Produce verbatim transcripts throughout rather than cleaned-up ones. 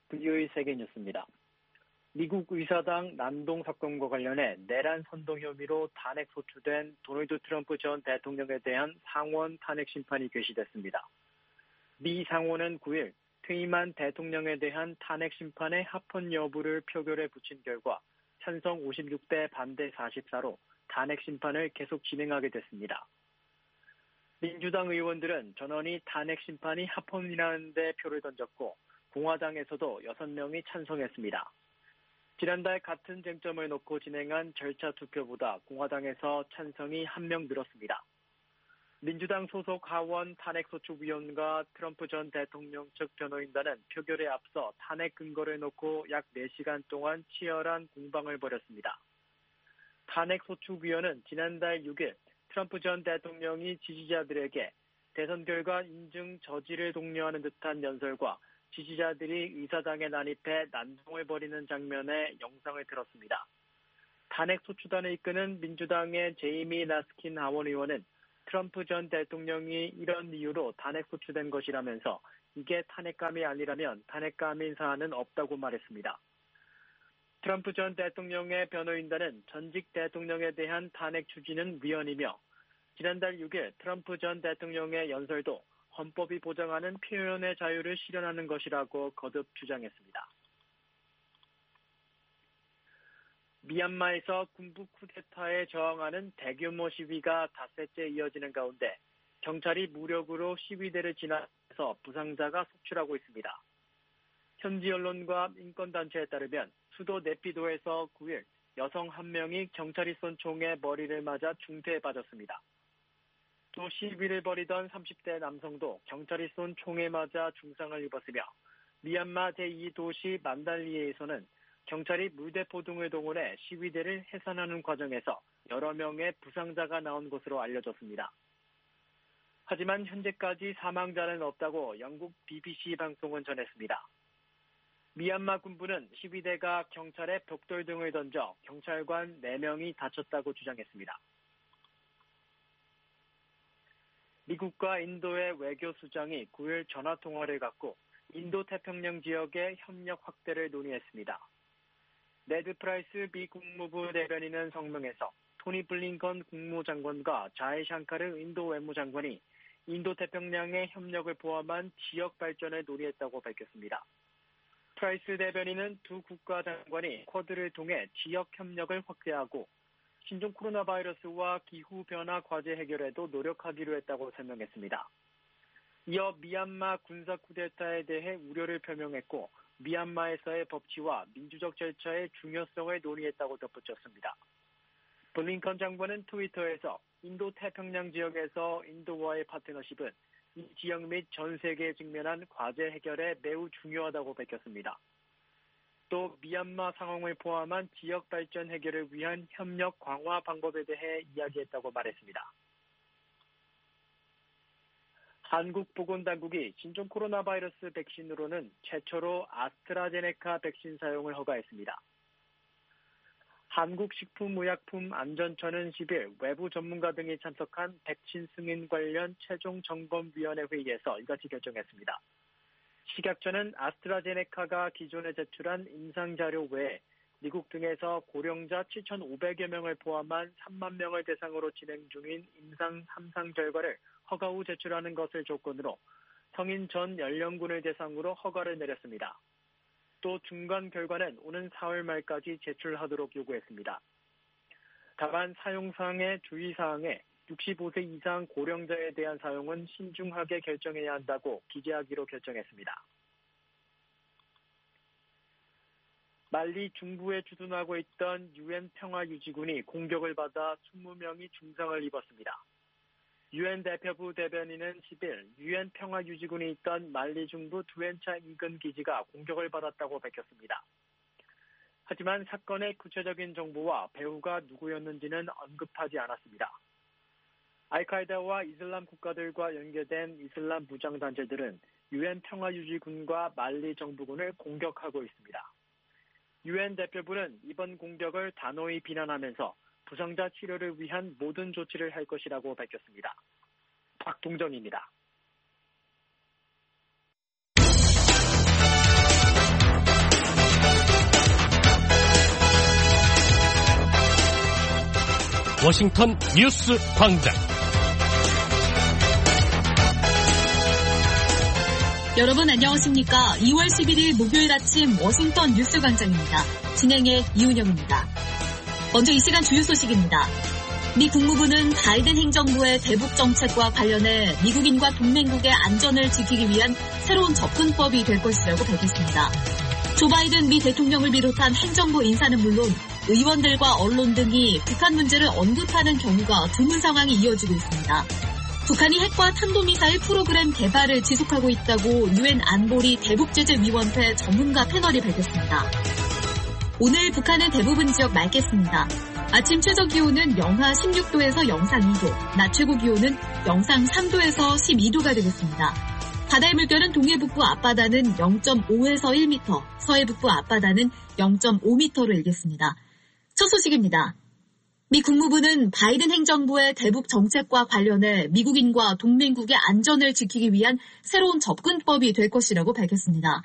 브이오에이 세계뉴스입니다. 미국 의사당 난동 사건과 관련해 내란 선동 혐의로 탄핵 소추된 도널드 트럼프 전 대통령에 대한 상원 탄핵 심판이 개시됐습니다. 미 상원은 구일 퇴임한 대통령에 대한 탄핵 심판의 합헌 여부를 표결에 붙인 결과 찬성 오십육 대 반대 사십사로 탄핵 심판을 계속 진행하게 됐습니다. 민주당 의원들은 전원이 탄핵 심판이 합헌이라는 데 표를 던졌고 공화당에서도 여섯 명이 찬성했습니다. 지난달 같은 쟁점을 놓고 진행한 절차 투표보다 공화당에서 찬성이 한 명 늘었습니다. 민주당 소속 하원 탄핵소추위원과 트럼프 전 대통령 측 변호인단은 표결에 앞서 탄핵 근거를 놓고 약 네 시간 동안 치열한 공방을 벌였습니다. 탄핵소추위원은 지난달 육일 트럼프 전 대통령이 지지자들에게 대선 결과 인증 저지를 독려하는 듯한 연설과 지지자들이 의사당에 난입해 난동을 벌이는 장면의 영상을 들었습니다. 탄핵소추단을 이끄는 민주당의 제이미 라스킨 하원 의원은 트럼프 전 대통령이 이런 이유로 탄핵소추된 것이라면서 이게 탄핵감이 아니라면 탄핵감인 사안은 없다고 말했습니다. 트럼프 전 대통령의 변호인단은 전직 대통령에 대한 탄핵 추진은 위헌이며 지난달 육일 트럼프 전 대통령의 연설도 헌법이 보장하는 표현의 자유를 실현하는 것이라고 거듭 주장했습니다. 미얀마에서 군부 쿠데타에 저항하는 대규모 시위가 닷새째 이어지는 가운데 경찰이 무력으로 시위대를 진압해서 부상자가 속출하고 있습니다. 현지 언론과 인권단체에 따르면 수도 네피도에서 구일 여성 한 명이 경찰이 쏜 총에 머리를 맞아 중태에 빠졌습니다. 또 시위를 벌이던 삼십 대 남성도 경찰이 쏜 총에 맞아 중상을 입었으며 미얀마 제이 도시 만달리에에서는 경찰이 물대포 등을 동원해 시위대를 해산하는 과정에서 여러 명의 부상자가 나온 것으로 알려졌습니다. 하지만 현재까지 사망자는 없다고 영국 비비씨 방송은 전했습니다. 미얀마 군부는 시위대가 경찰에 벽돌 등을 던져 경찰관 네 명이 다쳤다고 주장했습니다. 미국과 인도의 외교수장이 구일 전화통화를 갖고 인도태평양 지역의 협력 확대를 논의했습니다. 네드 프라이스 미 국무부 대변인은 성명에서 토니 블링컨 국무장관과 자이 샹카르 인도 외무장관이 인도태평양의 협력을 포함한 지역 발전을 논의했다고 밝혔습니다. 프라이스 대변인은 두 국가 장관이 쿼드를 통해 지역 협력을 확대하고 신종 코로나 바이러스와 기후변화 과제 해결에도 노력하기로 했다고 설명했습니다. 이어 미얀마 군사 쿠데타에 대해 우려를 표명했고 미얀마에서의 법치와 민주적 절차의 중요성을 논의했다고 덧붙였습니다. 블링컨 장관은 트위터에서 인도 태평양 지역에서 인도와의 파트너십은 이 지역 및 전 세계에 직면한 과제 해결에 매우 중요하다고 밝혔습니다. 또 미얀마 상황을 포함한 지역 발전 해결을 위한 협력 강화 방법에 대해 이야기했다고 말했습니다. 한국 보건당국이 신종 코로나 바이러스 백신으로는 최초로 아스트라제네카 백신 사용을 허가했습니다. 한국식품의약품안전처는 십일 외부 전문가 등이 참석한 백신 승인 관련 최종 점검위원회 회의에서 이같이 결정했습니다. 식약처는 아스트라제네카가 기존에 제출한 임상자료 외에 미국 등에서 고령자 칠천오백여 명을 포함한 삼만 명을 대상으로 진행 중인 임상 삼 상 결과를 허가 후 제출하는 것을 조건으로 성인 전 연령군을 대상으로 허가를 내렸습니다. 또 중간 결과는 오는 사월 말까지 제출하도록 요구했습니다. 다만 사용상의 주의사항에 육십오 세 이상 고령자에 대한 사용은 신중하게 결정해야 한다고 기재하기로 결정했습니다. 말리 중부에 주둔하고 있던 유엔 평화유지군이 공격을 받아 이십 명이 중상을 입었습니다. 유엔 대표부 대변인은 십일 유엔 평화유지군이 있던 말리 중부 두엔차 인근 기지가 공격을 받았다고 밝혔습니다. 하지만 사건의 구체적인 정보와 배후가 누구였는지는 언급하지 않았습니다. 알카에다와 이슬람 국가들과 연계된 이슬람 무장단체들은 유엔 평화유지군과 말리 정부군을 공격하고 있습니다. 유엔 대표부는 이번 공격을 단호히 비난하면서 부상자 치료를 위한 모든 조치를 할 것이라고 밝혔습니다. 박동정입니다. 워싱턴 뉴스 광장. 여러분 안녕하십니까? 이월 십일일 목요일 아침 워싱턴 뉴스 광장입니다. 진행의 이은영입니다. 먼저 이 시간 주요 소식입니다. 미 국무부는 바이든 행정부의 대북 정책과 관련해 미국인과 동맹국의 안전을 지키기 위한 새로운 접근법이 될 것이라고 밝혔습니다. 조 바이든 미 대통령을 비롯한 행정부 인사는 물론 의원들과 언론 등이 북한 문제를 언급하는 경우가 드문 상황이 이어지고 있습니다. 북한이 핵과 탄도미사일 프로그램 개발을 지속하고 있다고 유엔 안보리 대북제재위원회 전문가 패널이 밝혔습니다. 오늘 북한의 대부분 지역 맑겠습니다. 아침 최저 기온은 영하 십육 도에서 영상 이 도, 낮 최고 기온은 영상 삼 도에서 십이 도가 되겠습니다. 바다의 물결은 동해북부 앞바다는 영 점 오에서 일 미터, 서해북부 앞바다는 영 점 오 미터로 일겠습니다. 첫 소식입니다. 미 국무부는 바이든 행정부의 대북 정책과 관련해 미국인과 동맹국의 안전을 지키기 위한 새로운 접근법이 될 것이라고 밝혔습니다.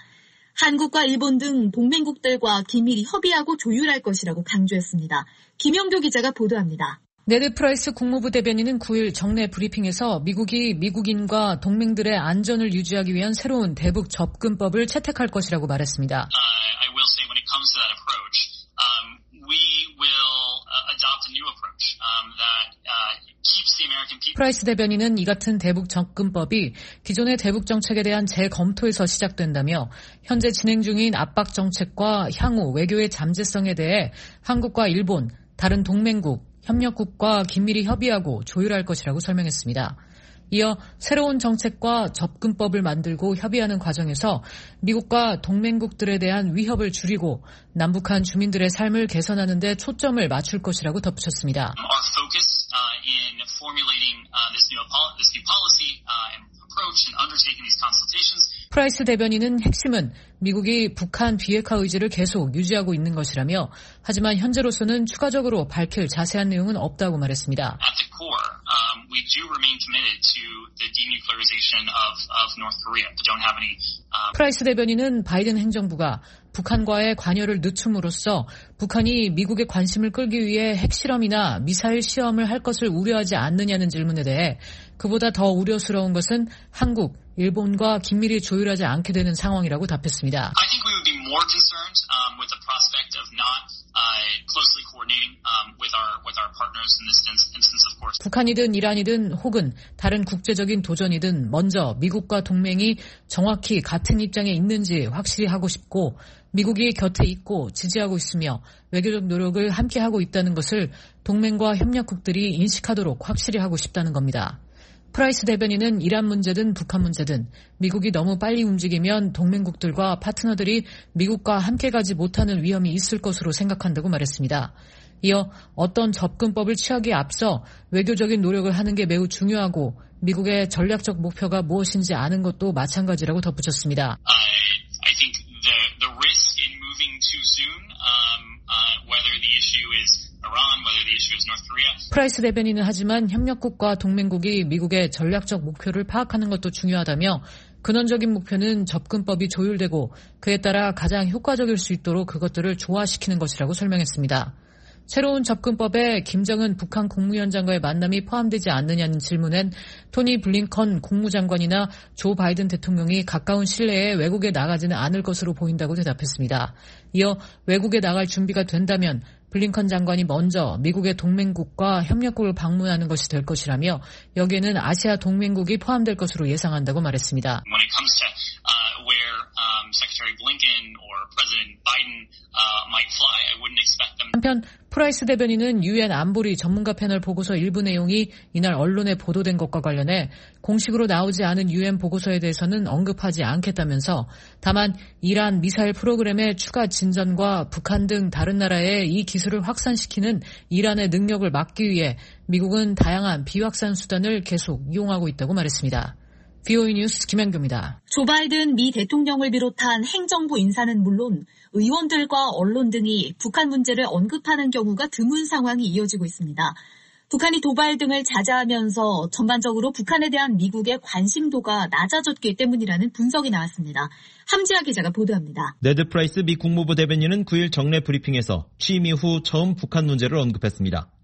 한국과 일본 등 동맹국들과 긴밀히 협의하고 조율할 것이라고 강조했습니다. 김영교 기자가 보도합니다. 네드 프라이스 국무부 대변인은 구일 정례 브리핑에서 미국이 미국인과 동맹들의 안전을 유지하기 위한 새로운 대북 접근법을 채택할 것이라고 말했습니다. Uh, I will say when it comes to that approach, um, we will uh, adopt a new approach um, that uh, keeps the American people. 프라이스 대변인은 이 같은 대북 접근법이 기존의 대북 정책에 대한 재검토에서 시작된다며 현재 진행 중인 압박 정책과 향후 외교의 잠재성에 대해 한국과 일본, 다른 동맹국, 협력국과 긴밀히 협의하고 조율할 것이라고 설명했습니다. 이어 새로운 정책과 접근법을 만들고 협의하는 과정에서 미국과 동맹국들에 대한 위협을 줄이고 남북한 주민들의 삶을 개선하는 데 초점을 맞출 것이라고 덧붙였습니다. Our focus uh, in formulating uh, this new this new policy uh, and approach and undertaking these consultations. 프라이스 대변인은 핵심은 미국이 북한 비핵화 의지를 계속 유지하고 있는 것이라며 하지만 현재로서는 추가적으로 밝힐 자세한 내용은 없다고 말했습니다. At the core, um, we do remain committed to the denuclearization of, of North Korea. We don't have any. Um... 프라이스 대변인은 바이든 행정부가 북한과의 관여를 늦춤으로써 북한이 미국의 관심을 끌기 위해 핵실험이나 미사일 시험을 할 것을 우려하지 않느냐는 질문에 대해 그보다 더 우려스러운 것은 한국, 일본과 긴밀히 조율하지 않게 되는 상황이라고 답했습니다. I think we would be more concerned um, with the prospect of not uh, closely coordinating um, with our with our partners in this instance, of course. 북한이든 이란이든 혹은 다른 국제적인 도전이든 먼저 미국과 동맹이 정확히 같은 입장에 있는지 확실히 하고 싶고 미국이 곁에 있고 지지하고 있으며 외교적 노력을 함께 하고 있다는 것을 동맹과 협력국들이 인식하도록 확실히 하고 싶다는 겁니다. 프라이스 대변인은 이란 문제든 북한 문제든 미국이 너무 빨리 움직이면 동맹국들과 파트너들이 미국과 함께 가지 못하는 위험이 있을 것으로 생각한다고 말했습니다. 이어 어떤 접근법을 취하기에 앞서 외교적인 노력을 하는 게 매우 중요하고 미국의 전략적 목표가 무엇인지 아는 것도 마찬가지라고 덧붙였습니다. I, I think the, the risk in moving too soon, um, uh, whether the issue is Iran, whether the issue is North Korea. 프라이스 대변인은 하지만 협력국과 동맹국이 미국의 전략적 목표를 파악하는 것도 중요하다며 근원적인 목표는 접근법이 조율되고 그에 따라 가장 효과적일 수 있도록 그것들을 조화시키는 것이라고 설명했습니다. 새로운 접근법에 김정은 북한 국무위원장과의 만남이 포함되지 않느냐는 질문엔 토니 블링컨 국무장관이나 조 바이든 대통령이 가까운 신내에 외국에 나가지는 않을 것으로 보인다고 대답했습니다. 이어 외국에 나갈 준비가 된다면 블링컨 장관이 먼저 미국의 동맹국과 협력국을 방문하는 것이 될 것이라며 여기에는 아시아 동맹국이 포함될 것으로 예상한다고 말했습니다. When it comes to uh, where um, Secretary Blinken or President Biden uh, might fly, I wouldn't expect them. 한편 프라이스 대변인은 유엔 안보리 전문가 패널 보고서 일부 내용이 이날 언론에 보도된 것과 관련해 공식으로 나오지 않은 유엔 보고서에 대해서는 언급하지 않겠다면서 다만 이란 미사일 프로그램의 추가 진전과 북한 등 다른 나라에 이 기술을 확산시키는 이란의 능력을 막기 위해 미국은 다양한 비확산 수단을 계속 이용하고 있다고 말했습니다. 브이오이 뉴스 김현규입니다. 조 바이든 미 대통령을 비롯한 행정부 인사는 물론 의원들과 언론 등이 북한 문제를 언급하는 경우가 드문 상황이 이어지고 있습니다. 북한이 도발 등을 자제하면서 전반적으로 북한에 대한 미국의 관심도가 낮아졌기 때문이라는 분석이 나왔습니다. 함지아 기자가 보도합니다. 네드 프라이스 미 국무부 대변인은 구일 정례 브리핑에서 취임 이후 처음 북한 문제를 언급했습니다.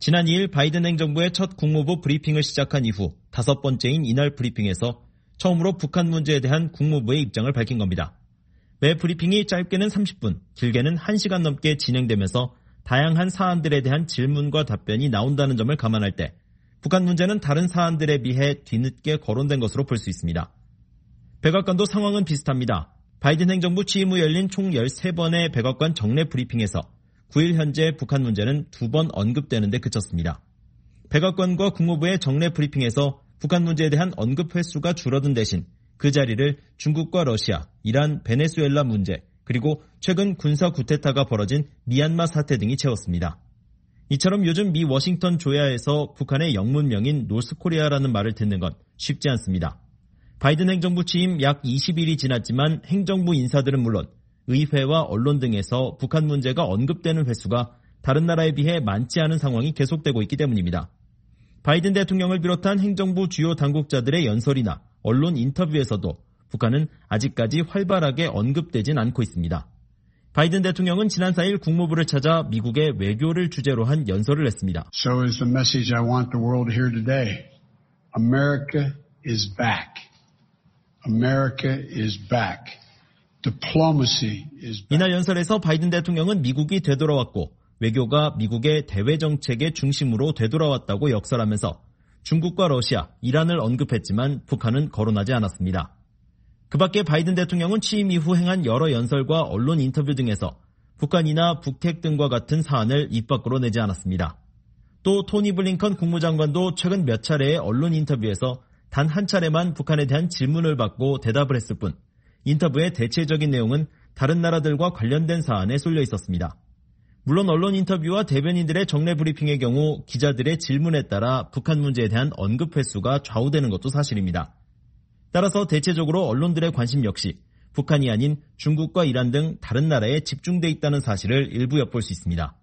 지난 이 일 바이든 행정부의 첫 국무부 브리핑을 시작한 이후 다섯 번째인 이날 브리핑에서 처음으로 북한 문제에 대한 국무부의 입장을 밝힌 겁니다. 매 브리핑이 짧게는 삼십 분, 길게는 한 시간 넘게 진행되면서 다양한 사안들에 대한 질문과 답변이 나온다는 점을 감안할 때 북한 문제는 다른 사안들에 비해 뒤늦게 거론된 것으로 볼 수 있습니다. 백악관도 상황은 비슷합니다. 바이든 행정부 취임 후 열린 총 열세 번의 백악관 정례 브리핑에서 구 일 현재 북한 문제는 두 번 언급되는 데 그쳤습니다. 백악관과 국무부의 정례 브리핑에서 북한 문제에 대한 언급 횟수가 줄어든 대신 그 자리를 중국과 러시아, 이란, 베네수엘라 문제, 그리고 최근 군사 쿠데타가 벌어진 미얀마 사태 등이 채웠습니다. 이처럼 요즘 미 워싱턴 조야에서 북한의 영문명인 노스코리아라는 말을 듣는 건 쉽지 않습니다. 바이든 행정부 취임 약 이십 일이 지났지만 행정부 인사들은 물론 의회와 언론 등에서 북한 문제가 언급되는 횟수가 다른 나라에 비해 많지 않은 상황이 계속되고 있기 때문입니다. 바이든 대통령을 비롯한 행정부 주요 당국자들의 연설이나 언론 인터뷰에서도 북한은 아직까지 활발하게 언급되진 않고 있습니다. 바이든 대통령은 지난 사 일 국무부를 찾아 미국의 외교를 주제로 한 연설을 했습니다. So is the message I want the world to hear today. America is back. America is back. Diplomacy is back. 이날 연설에서 바이든 대통령은 미국이 되돌아왔고 외교가 미국의 대외 정책의 중심으로 되돌아왔다고 역설하면서 중국과 러시아, 이란을 언급했지만 북한은 거론하지 않았습니다. 그 밖에 바이든 대통령은 취임 이후 행한 여러 연설과 언론 인터뷰 등에서 북한이나 북핵 등과 같은 사안을 입 밖으로 내지 않았습니다. 또 토니 블링컨 국무장관도 최근 몇 차례의 언론 인터뷰에서 단 한 차례만 북한에 대한 질문을 받고 대답을 했을 뿐 인터뷰의 대체적인 내용은 다른 나라들과 관련된 사안에 쏠려 있었습니다. 물론 언론 인터뷰와 대변인들의 정례 브리핑의 경우 기자들의 질문에 따라 북한 문제에 대한 언급 횟수가 좌우되는 것도 사실입니다. 따라서 대체적으로 언론들의 관심 역시 북한이 아닌 중국과 이란 등 다른 나라에 집중돼 있다는 사실을 일부 엿볼 수 있습니다.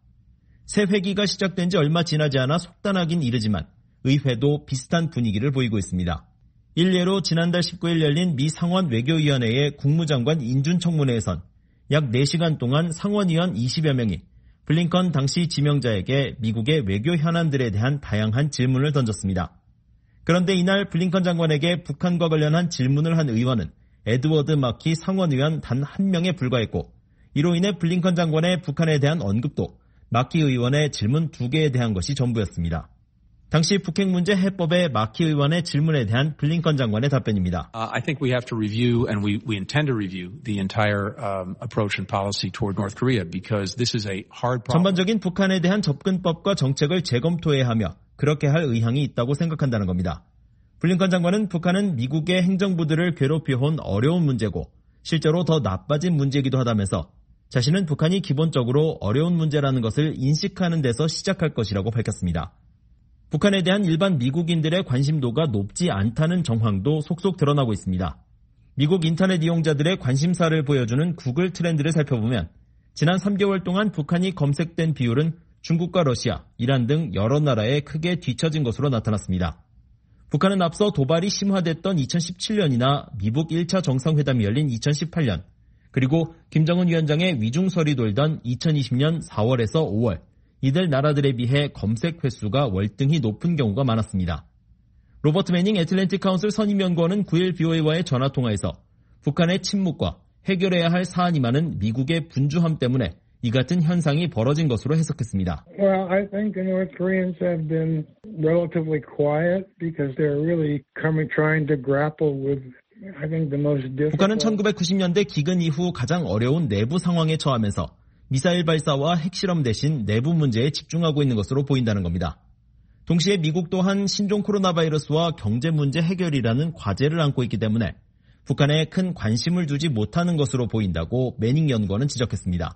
새 회기가 시작된 지 얼마 지나지 않아 속단하긴 이르지만 의회도 비슷한 분위기를 보이고 있습니다. 일례로 지난달 십구 일 열린 미 상원 외교위원회의 국무장관 인준청문회에선 약 네 시간 동안 상원의원 이십여 명이 블링컨 당시 지명자에게 미국의 외교 현안들에 대한 다양한 질문을 던졌습니다. 그런데 이날 블링컨 장관에게 북한과 관련한 질문을 한 의원은 에드워드 마키 상원의원 단 한 명에 불과했고 이로 인해 블링컨 장관의 북한에 대한 언급도 마키 의원의 질문 두 개에 대한 것이 전부였습니다. 당시 북핵 문제 해법의 마키 의원의 질문에 대한 블링컨 장관의 답변입니다. Uh, I think we have to review and we, we intend to review the entire um, approach and policy toward North Korea because this is a hard problem. 전반적인 북한에 대한 접근법과 정책을 재검토해야 하며 그렇게 할 의향이 있다고 생각한다는 겁니다. 블링컨 장관은 북한은 미국의 행정부들을 괴롭혀온 어려운 문제고 실제로 더 나빠진 문제이기도 하다면서 자신은 북한이 기본적으로 어려운 문제라는 것을 인식하는 데서 시작할 것이라고 밝혔습니다. 북한에 대한 일반 미국인들의 관심도가 높지 않다는 정황도 속속 드러나고 있습니다. 미국 인터넷 이용자들의 관심사를 보여주는 구글 트렌드를 살펴보면 지난 삼 개월 동안 북한이 검색된 비율은 중국과 러시아, 이란 등 여러 나라에 크게 뒤처진 것으로 나타났습니다. 북한은 앞서 도발이 심화됐던 이천십칠 년이나 미북 일 차 정상회담이 열린 이천십팔 년, 그리고 김정은 위원장의 위중설이 돌던 이천이십 년 사월에서 오월, 이들 나라들에 비해 검색 횟수가 월등히 높은 경우가 많았습니다. 로버트 매닝 애틀랜틱 카운슬 선임연구원은 구 일 비오에이와의 전화통화에서 북한의 침묵과 해결해야 할 사안이 많은 미국의 분주함 때문에 이 같은 현상이 벌어진 것으로 해석했습니다. Well, I think the North Koreans have been relatively quiet because they're really coming trying to grapple with I think the most difficult. 북한은 천구백구십 년대 기근 이후 가장 어려운 내부 상황에 처하면서 미사일 발사와 핵실험 대신 내부 문제에 집중하고 있는 것으로 보인다는 겁니다. 동시에 미국 또한 신종 코로나 바이러스와 경제 문제 해결이라는 과제를 안고 있기 때문에 북한에 큰 관심을 두지 못하는 것으로 보인다고 매닝 연구원은 지적했습니다.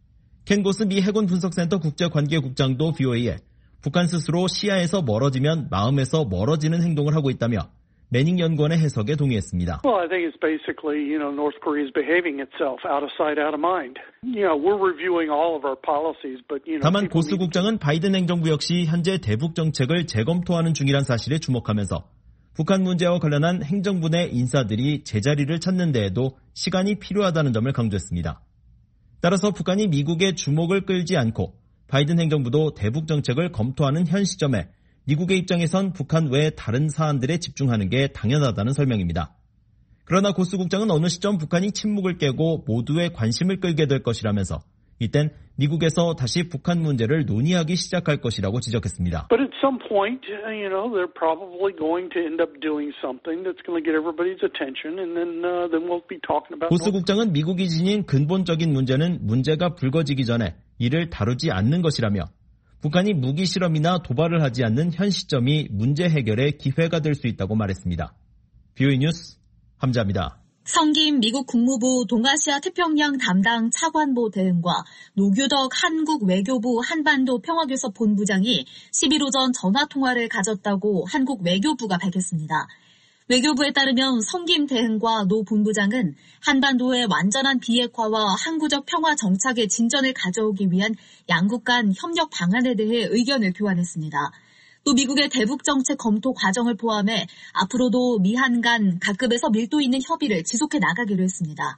켄 고스 미 해군 분석센터 국제관계국장도 비오에이에 북한 스스로 시야에서 멀어지면 마음에서 멀어지는 행동을 하고 있다며 매닝 연구원의 해석에 동의했습니다. Well, I think it's basically, you know, North Korea is behaving itself out of sight, out of mind. You know, we're reviewing all of our policies, but you know. 다만 고스 국장은 바이든 행정부 역시 현재 대북 정책을 재검토하는 중이란 사실에 주목하면서 북한 문제와 관련한 행정부 내 인사들이 제자리를 찾는 데에도 시간이 필요하다는 점을 강조했습니다. 따라서 북한이 미국의 주목을 끌지 않고 바이든 행정부도 대북 정책을 검토하는 현 시점에 미국의 입장에선 북한 외 다른 사안들에 집중하는 게 당연하다는 설명입니다. 그러나 고스 국장은 어느 시점 북한이 침묵을 깨고 모두의 관심을 끌게 될 것이라면서 이땐 미국에서 다시 북한 문제를 논의하기 시작할 것이라고 지적했습니다. But at some point, you know, they're probably going to end up doing something that's going to get everybody's attention, and then uh, then we'll be talking about. 고스 국장은 미국이 지닌 근본적인 문제는 문제가 불거지기 전에 이를 다루지 않는 것이라며 북한이 무기 실험이나 도발을 하지 않는 현 시점이 문제 해결의 기회가 될 수 있다고 말했습니다. 비오이 뉴스 함자입니다. 성김 미국 국무부 동아시아 태평양 담당 차관보 대응과 노규덕 한국 외교부 한반도 평화교섭 본부장이 십일 오전 전화통화를 가졌다고 한국 외교부가 밝혔습니다. 외교부에 따르면 성김 대응과 노 본부장은 한반도의 완전한 비핵화와 항구적 평화 정착의 진전을 가져오기 위한 양국 간 협력 방안에 대해 의견을 교환했습니다. 또 미국의 대북 정책 검토 과정을 포함해 앞으로도 미한 간 각급에서 밀도 있는 협의를 지속해 나가기로 했습니다.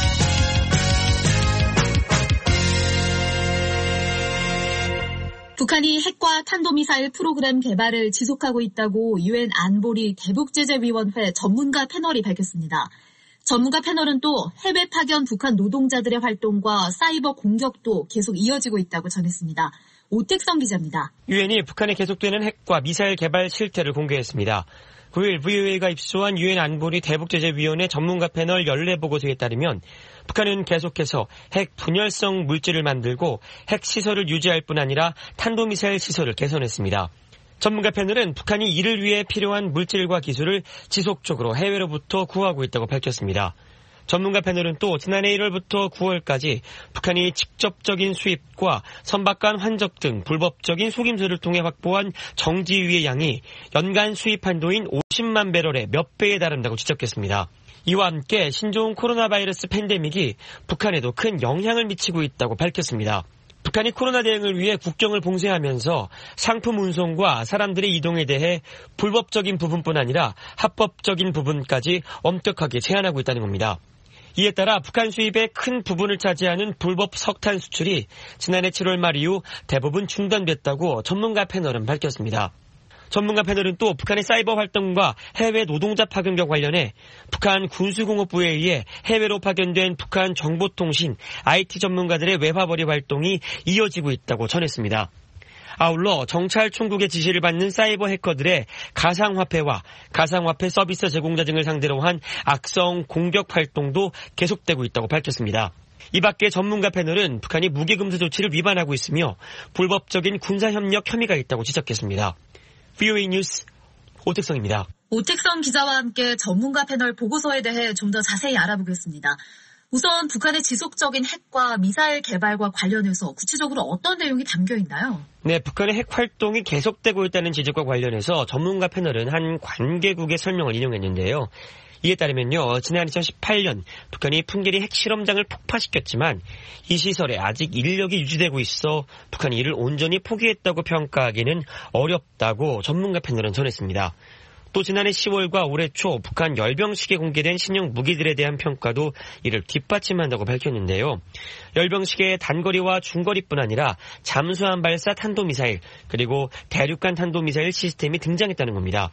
북한이 핵과 탄도미사일 프로그램 개발을 지속하고 있다고 유엔 안보리 대북제재위원회 전문가 패널이 밝혔습니다. 전문가 패널은 또 해외 파견 북한 노동자들의 활동과 사이버 공격도 계속 이어지고 있다고 전했습니다. 오택성 기자입니다. 유엔이 북한에 계속되는 핵과 미사일 개발 실태를 공개했습니다. 구일 브이오에이가 입수한 유엔 안보리 대북제재위원회 전문가 패널 연례 보고서에 따르면 북한은 계속해서 핵 분열성 물질을 만들고 핵 시설을 유지할 뿐 아니라 탄도미사일 시설을 개선했습니다. 전문가 패널은 북한이 이를 위해 필요한 물질과 기술을 지속적으로 해외로부터 구하고 있다고 밝혔습니다. 전문가 패널은 또 지난해 일월부터 구월까지 북한이 직접적인 수입과 선박 간 환적 등 불법적인 속임수를 통해 확보한 정지유의 양이 연간 수입 한도인 오십만 배럴의 몇 배에 달한다고 지적했습니다. 이와 함께 신종 코로나 바이러스 팬데믹이 북한에도 큰 영향을 미치고 있다고 밝혔습니다. 북한이 코로나 대응을 위해 국경을 봉쇄하면서 상품 운송과 사람들의 이동에 대해 불법적인 부분뿐 아니라 합법적인 부분까지 엄격하게 제한하고 있다는 겁니다. 이에 따라 북한 수입의 큰 부분을 차지하는 불법 석탄 수출이 지난해 칠월 말 이후 대부분 중단됐다고 전문가 패널은 밝혔습니다. 전문가 패널은 또 북한의 사이버 활동과 해외 노동자 파견과 관련해 북한 군수공업부에 의해 해외로 파견된 북한 정보통신 아이티 전문가들의 외화벌이 활동이 이어지고 있다고 전했습니다. 아울러 정찰 총국의 지시를 받는 사이버 해커들의 가상화폐와 가상화폐 서비스 제공자 등을 상대로 한 악성 공격 활동도 계속되고 있다고 밝혔습니다. 이 밖에 전문가 패널은 북한이 무기금수 조치를 위반하고 있으며 불법적인 군사협력 혐의가 있다고 지적했습니다. 비오에이 뉴스 오택성입니다. 오택성 기자와 함께 전문가 패널 보고서에 대해 좀 더 자세히 알아보겠습니다. 우선 북한의 지속적인 핵과 미사일 개발과 관련해서 구체적으로 어떤 내용이 담겨 있나요? 네, 북한의 핵 활동이 계속되고 있다는 지적과 관련해서 전문가 패널은 한 관계국의 설명을 인용했는데요. 이에 따르면요, 지난 이천십팔 년 북한이 풍계리 핵실험장을 폭파시켰지만 이 시설에 아직 인력이 유지되고 있어 북한이 이를 온전히 포기했다고 평가하기는 어렵다고 전문가 패널은 전했습니다. 또 지난해 시월과 올해 초 북한 열병식에 공개된 신형 무기들에 대한 평가도 이를 뒷받침한다고 밝혔는데요. 열병식에 단거리와 중거리뿐 아니라 잠수함 발사 탄도미사일 그리고 대륙간 탄도미사일 시스템이 등장했다는 겁니다.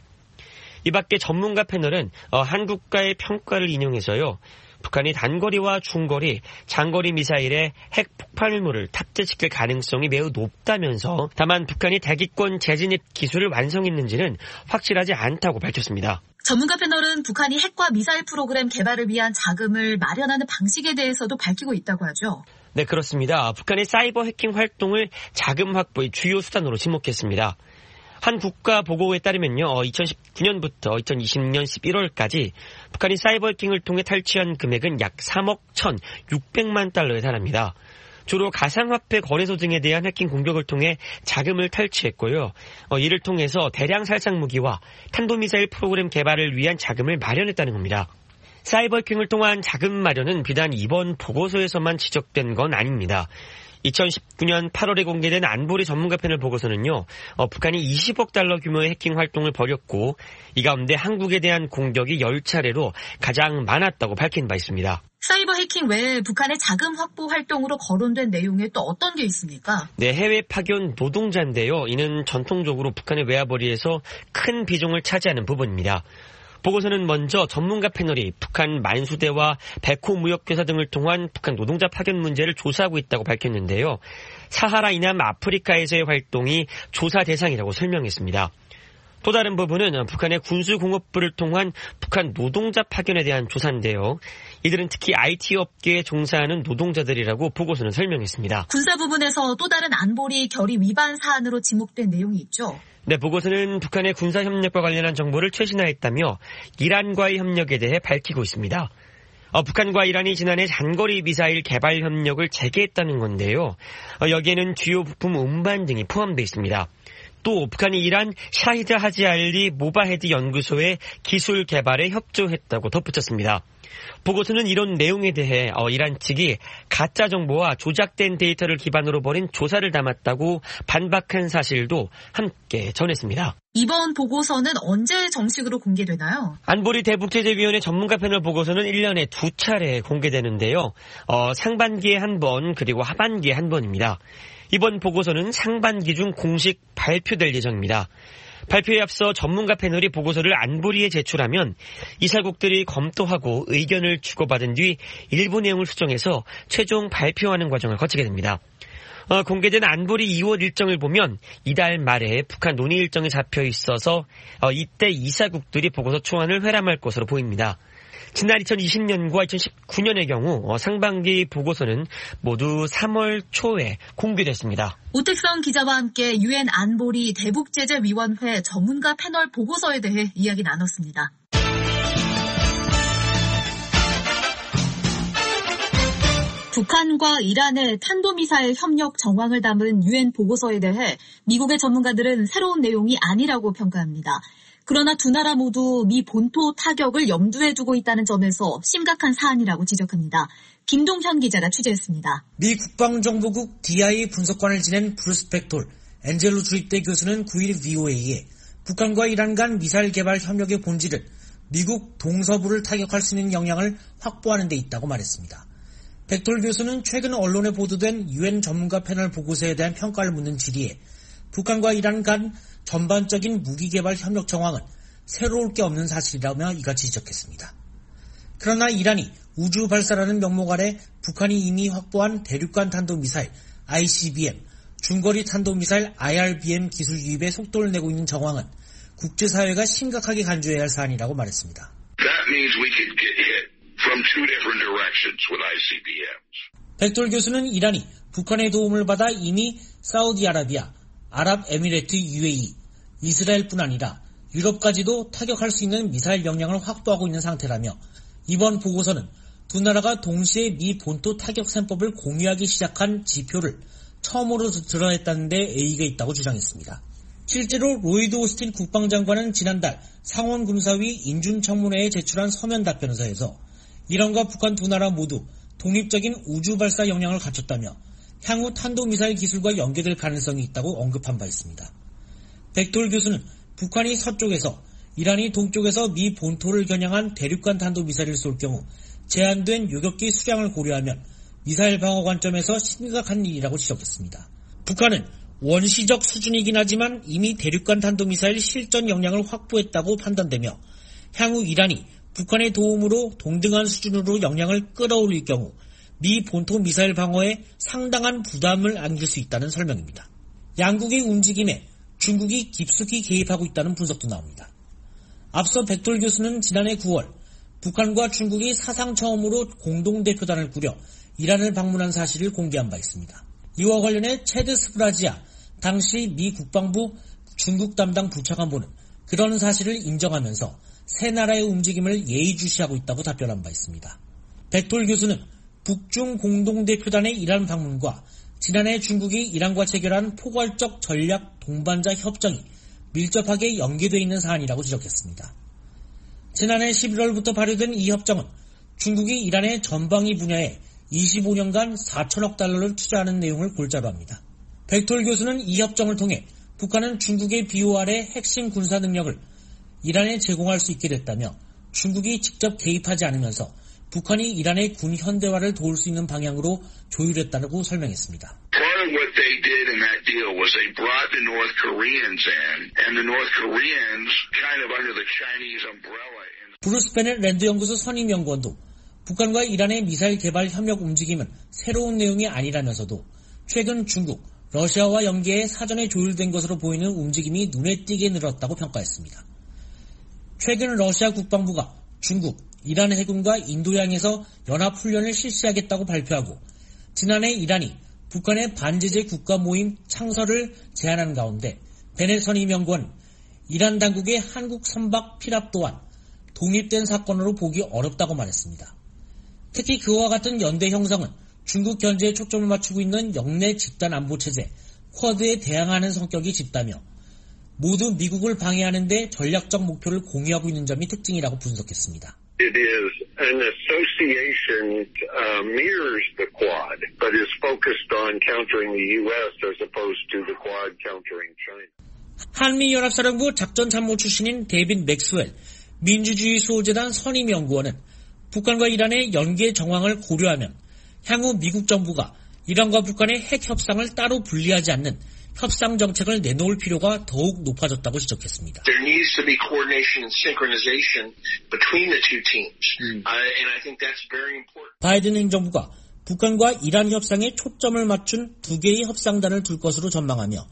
이 밖에 전문가 패널은 한 국가의 평가를 인용해서요. 북한이 단거리와 중거리, 장거리 미사일에 핵 폭발물을 탑재시킬 가능성이 매우 높다면서 다만 북한이 대기권 재진입 기술을 완성했는지는 확실하지 않다고 밝혔습니다. 전문가 패널은 북한이 핵과 미사일 프로그램 개발을 위한 자금을 마련하는 방식에 대해서도 밝히고 있다고 하죠. 네, 그렇습니다. 북한의 사이버 해킹 활동을 자금 확보의 주요 수단으로 지목했습니다. 한 국가 보고에 따르면요, 이천십구 년부터 이천이십 년 십일월까지 북한이 사이버 해킹을 통해 탈취한 금액은 약 삼억 천육백만 달러에 달합니다. 주로 가상화폐 거래소 등에 대한 해킹 공격을 통해 자금을 탈취했고요. 이를 통해서 대량 살상 무기와 탄도미사일 프로그램 개발을 위한 자금을 마련했다는 겁니다. 사이버 해킹을 통한 자금 마련은 비단 이번 보고서에서만 지적된 건 아닙니다. 이천십구 년 팔월에 공개된 안보리 전문가 패널 보고서는요, 어, 북한이 이십억 달러 규모의 해킹 활동을 벌였고 이 가운데 한국에 대한 공격이 열 차례로 가장 많았다고 밝힌 바 있습니다. 사이버 해킹 외에 북한의 자금 확보 활동으로 거론된 내용에 또 어떤 게 있습니까? 네, 해외 파견 노동자인데요. 이는 전통적으로 북한의 외화벌이에서 큰 비중을 차지하는 부분입니다. 보고서는 먼저 전문가 패널이 북한 만수대와 백호 무역회사 등을 통한 북한 노동자 파견 문제를 조사하고 있다고 밝혔는데요. 사하라 이남 아프리카에서의 활동이 조사 대상이라고 설명했습니다. 또 다른 부분은 북한의 군수공업부를 통한 북한 노동자 파견에 대한 조사인데요. 이들은 특히 아이티 업계에 종사하는 노동자들이라고 보고서는 설명했습니다. 군사 부분에서 또 다른 안보리 결의 위반 사안으로 지목된 내용이 있죠. 네, 보고서는 북한의 군사협력과 관련한 정보를 최신화했다며 이란과의 협력에 대해 밝히고 있습니다. 어, 북한과 이란이 지난해 장거리 미사일 개발 협력을 재개했다는 건데요. 어, 여기에는 주요 부품 운반 등이 포함되어 있습니다. 또 북한이 이란 샤히드 하지 알리 모바헤드 연구소의 기술 개발에 협조했다고 덧붙였습니다. 보고서는 이런 내용에 대해 어, 이란 측이 가짜 정보와 조작된 데이터를 기반으로 벌인 조사를 담았다고 반박한 사실도 함께 전했습니다. 이번 보고서는 언제 정식으로 공개되나요? 안보리 대북제재위원회 전문가 패널 보고서는 일 년에 두 차례 공개되는데요. 어, 상반기에 한 번 그리고 하반기에 한 번입니다. 이번 보고서는 상반기 중 공식 발표될 예정입니다. 발표에 앞서 전문가 패널이 보고서를 안보리에 제출하면 이사국들이 검토하고 의견을 주고받은 뒤 일부 내용을 수정해서 최종 발표하는 과정을 거치게 됩니다. 어, 공개된 안보리 이월 일정을 보면 이달 말에 북한 논의 일정이 잡혀 있어서 어, 이때 이사국들이 보고서 초안을 회람할 것으로 보입니다. 지난 이천이십 년과 이천십구 년의 경우 어, 상반기 보고서는 모두 삼월 초에 공개됐습니다. 오택성 기자와 함께 유엔 안보리 대북제재위원회 전문가 패널 보고서에 대해 이야기 나눴습니다. 북한과 이란의 탄도미사일 협력 정황을 담은 유엔 보고서에 대해 미국의 전문가들은 새로운 내용이 아니라고 평가합니다. 그러나 두 나라 모두 미 본토 타격을 염두에 두고 있다는 점에서 심각한 사안이라고 지적합니다. 김동현 기자가 취재했습니다. 미 국방정보국 디아이에이 분석관을 지낸 브루스 벡톨, 엔젤로 주립대 교수는 구일 브이오에이에 북한과 이란 간 미사일 개발 협력의 본질은 미국 동서부를 타격할 수 있는 역량을 확보하는 데 있다고 말했습니다. 벡톨 교수는 최근 언론에 보도된 유엔 전문가 패널 보고서에 대한 평가를 묻는 질의에 북한과 이란 간 전반적인 무기개발 협력 정황은 새로울 게 없는 사실이라며 이같이 지적했습니다. 그러나 이란이 우주 발사라는 명목 아래 북한이 이미 확보한 대륙간 탄도미사일 아이씨비엠, 중거리 탄도미사일 아이알비엠 기술 유입에 속도를 내고 있는 정황은 국제사회가 심각하게 간주해야 할 사안이라고 말했습니다. That means we could get hit from two different directions with 아이씨비엠s. 벡톨 교수는 이란이 북한의 도움을 받아 이미 사우디아라비아, 아랍에미레트 유에이이, 이스라엘뿐 아니라 유럽까지도 타격할 수 있는 미사일 역량을 확보하고 있는 상태라며 이번 보고서는 두 나라가 동시에 미 본토 타격 셈법을 공유하기 시작한 지표를 처음으로 드러냈다는 데 애의가 있다고 주장했습니다. 실제로 로이드 오스틴 국방장관은 지난달 상원군사위 인준청문회에 제출한 서면 답변서에서 이란과 북한 두 나라 모두 독립적인 우주 발사 역량을 갖췄다며 향후 탄도미사일 기술과 연계될 가능성이 있다고 언급한 바 있습니다. 벡톨 교수는 북한이 서쪽에서 이란이 동쪽에서 미 본토를 겨냥한 대륙간 탄도미사일을 쏠 경우 제한된 요격기 수량을 고려하면 미사일 방어 관점에서 심각한 일이라고 지적했습니다. 북한은 원시적 수준이긴 하지만 이미 대륙간 탄도미사일 실전 역량을 확보했다고 판단되며 향후 이란이 북한의 도움으로 동등한 수준으로 역량을 끌어올릴 경우 미 본토 미사일 방어에 상당한 부담을 안길 수 있다는 설명입니다. 양국의 움직임에 중국이 깊숙이 개입하고 있다는 분석도 나옵니다. 앞서 벡톨 교수는 지난해 구월 북한과 중국이 사상 처음으로 공동대표단을 꾸려 이란을 방문한 사실을 공개한 바 있습니다. 이와 관련해 체드 스브라지아 당시 미 국방부 중국 담당 부차관보는 그런 사실을 인정하면서 세 나라의 움직임을 예의주시하고 있다고 답변한 바 있습니다. 벡톨 교수는 북중 공동대표단의 이란 방문과 지난해 중국이 이란과 체결한 포괄적 전략 동반자 협정이 밀접하게 연계되어 있는 사안이라고 지적했습니다. 지난해 십일월부터 발효된 이 협정은 중국이 이란의 전방위 분야에 이십오 년간 사천억 달러를 투자하는 내용을 골자로 합니다. 백톨 교수는 이 협정을 통해 북한은 중국의 비호 아래 핵심 군사 능력을 이란에 제공할 수 있게 됐다며 중국이 직접 개입하지 않으면서 북한이 이란의 군 현대화를 도울 수 있는 방향으로 조율했다고 설명했습니다. Part of what they did in that deal was they brought the North Koreans in, and the North Koreans kind of under the Chinese umbrella. 브루스 베넷 랜드 연구소 선임 연구원도 북한과 이란의 미사일 개발 협력 움직임은 새로운 내용이 아니라면서도 최근 중국, 러시아와 연계해 사전에 조율된 것으로 보이는 움직임이 눈에 띄게 늘었다고 평가했습니다. 최근 러시아 국방부가 중국, 이란 해군과 인도양에서 연합훈련을 실시하겠다고 발표하고 지난해 이란이 북한의 반제재 국가 모임 창설을 제안한 가운데 베넷 선임 연구원은 이란 당국의 한국 선박 피랍 또한 독립된 사건으로 보기 어렵다고 말했습니다. 특히 그와 같은 연대 형성은 중국 견제에 초점을 맞추고 있는 영내 집단 안보 체제 쿼드에 대항하는 성격이 짙다며 모두 미국을 방해하는 데 전략적 목표를 공유하고 있는 점이 특징이라고 분석했습니다. It is an association uh, mirrors the Quad, but is focused on countering the U S as opposed to the Quad countering China. 한미연합사령부 작전참모 출신인 데이빗 맥스웰 민주주의 수호재단 선임연구원은 북한과 이란의 연계 정황을 고려하면 향후 미국 정부가 이란과 북한의 핵 협상을 따로 분리하지 않는 협상 정책을 내놓을 필요가 더욱 높아졌다고 지적했습니다. There needs to be coordination and synchronization between the two teams, 음. uh, and I think that's very important. 바이든 행정부가 북한과 이란 협상에 초점을 맞춘 두 개의 협상단을 둘 것으로 전망하며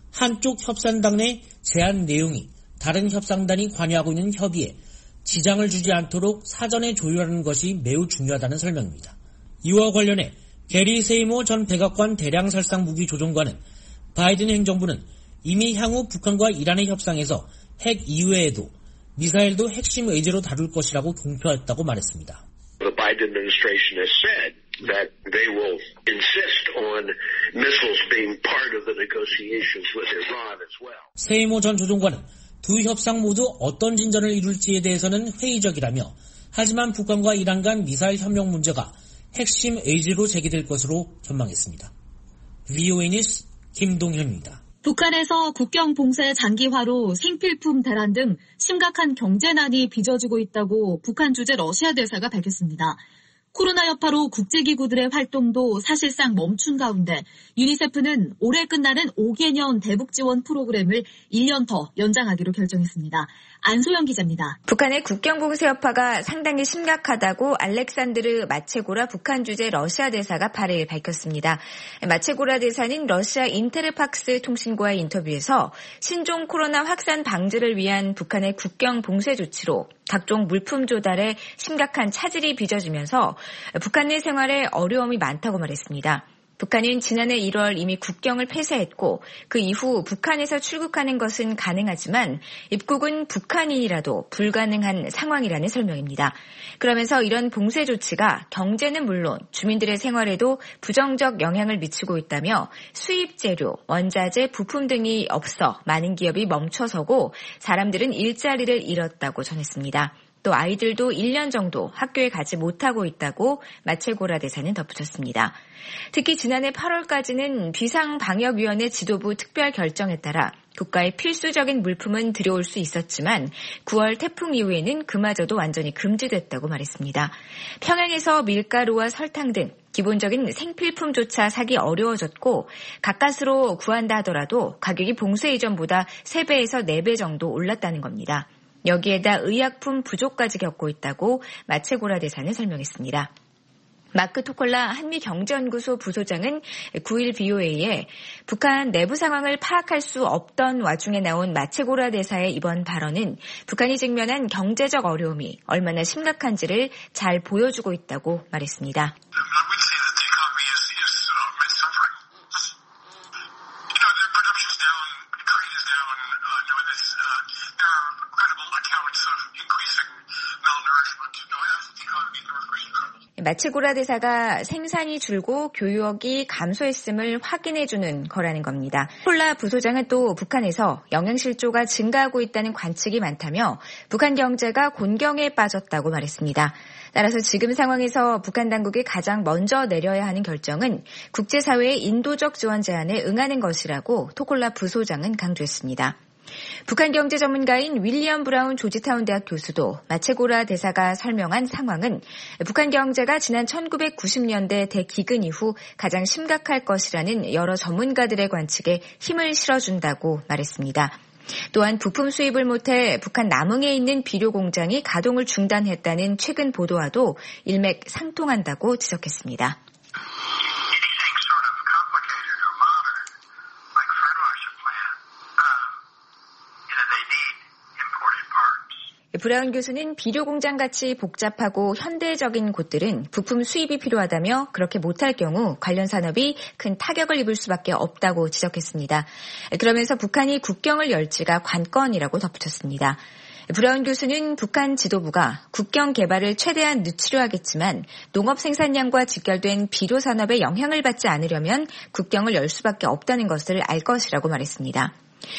한쪽 협상단 내 제안 내용이 다른 협상단이 관여하고 있는 협의에 지장을 주지 않도록 사전에 조율하는 것이 매우 중요하다는 설명입니다. 이와 관련해 게리 세이모 전 백악관 대량살상 무기 조종관은 바이든 행정부는 이미 향후 북한과 이란의 협상에서 핵 이외에도 미사일도 핵심 의제로 다룰 것이라고 공표했다고 말했습니다. The Biden administration has said that they will insist on missiles being part of the negotiations with Iran as well. 세이모 전 조종관은 두 협상 모두 어떤 진전을 이룰지에 대해서는 회의적이라며 하지만 북한과 이란 간 미사일 협력 문제가 핵심 의제로 제기될 것으로 전망했습니다. 브이오에이 뉴스 김동현입니다. 북한에서 국경 봉쇄 장기화로 생필품 대란 등 심각한 경제난이 빚어지고 있다고 북한 주재 러시아 대사가 밝혔습니다. 코로나 여파로 국제기구들의 활동도 사실상 멈춘 가운데 유니세프는 올해 끝나는 오 개년 대북 지원 프로그램을 일 년 더 연장하기로 결정했습니다. 안소영 기자입니다. 북한의 국경 봉쇄 여파가 상당히 심각하다고 알렉산드르 마체고라 북한 주재 러시아 대사가 팔 일 밝혔습니다. 마체고라 대사는 러시아 인테르팍스 통신과의 인터뷰에서 신종 코로나 확산 방지를 위한 북한의 국경 봉쇄 조치로 각종 물품 조달에 심각한 차질이 빚어지면서 북한 내 생활에 어려움이 많다고 말했습니다. 북한은 지난해 일월 이미 국경을 폐쇄했고 그 이후 북한에서 출국하는 것은 가능하지만 입국은 북한인이라도 불가능한 상황이라는 설명입니다. 그러면서 이런 봉쇄 조치가 경제는 물론 주민들의 생활에도 부정적 영향을 미치고 있다며 수입 재료, 원자재, 부품 등이 없어 많은 기업이 멈춰서고 사람들은 일자리를 잃었다고 전했습니다. 또 아이들도 일 년 정도 학교에 가지 못하고 있다고 마체고라 대사는 덧붙였습니다. 특히 지난해 팔월까지는 비상방역위원회 지도부 특별 결정에 따라 국가의 필수적인 물품은 들여올 수 있었지만 구월 태풍 이후에는 그마저도 완전히 금지됐다고 말했습니다. 평양에서 밀가루와 설탕 등 기본적인 생필품조차 사기 어려워졌고 가까스로 구한다 하더라도 가격이 봉쇄 이전보다 세 배에서 네 배 정도 올랐다는 겁니다. 여기에다 의약품 부족까지 겪고 있다고 마체고라 대사는 설명했습니다. 마크 토콜라 한미경제연구소 부소장은 구 일 브이오에이에 북한 내부 상황을 파악할 수 없던 와중에 나온 마체고라 대사의 이번 발언은 북한이 직면한 경제적 어려움이 얼마나 심각한지를 잘 보여주고 있다고 말했습니다. 마체고라 대사가 생산이 줄고 교역이 감소했음을 확인해주는 거라는 겁니다. 토콜라 부소장은 또 북한에서 영양실조가 증가하고 있다는 관측이 많다며 북한 경제가 곤경에 빠졌다고 말했습니다. 따라서 지금 상황에서 북한 당국이 가장 먼저 내려야 하는 결정은 국제사회의 인도적 지원 제안에 응하는 것이라고 토콜라 부소장은 강조했습니다. 북한 경제 전문가인 윌리엄 브라운 조지타운 대학 교수도 마체고라 대사가 설명한 상황은 북한 경제가 지난 천구백구십 년대 대기근 이후 가장 심각할 것이라는 여러 전문가들의 관측에 힘을 실어준다고 말했습니다. 또한 부품 수입을 못해 북한 남흥에 있는 비료 공장이 가동을 중단했다는 최근 보도와도 일맥상통한다고 지적했습니다. 브라운 교수는 비료 공장같이 복잡하고 현대적인 곳들은 부품 수입이 필요하다며 그렇게 못할 경우 관련 산업이 큰 타격을 입을 수밖에 없다고 지적했습니다. 그러면서 북한이 국경을 열지가 관건이라고 덧붙였습니다. 브라운 교수는 북한 지도부가 국경 개발을 최대한 늦추려 하겠지만 농업 생산량과 직결된 비료 산업에 영향을 받지 않으려면 국경을 열 수밖에 없다는 것을 알 것이라고 말했습니다.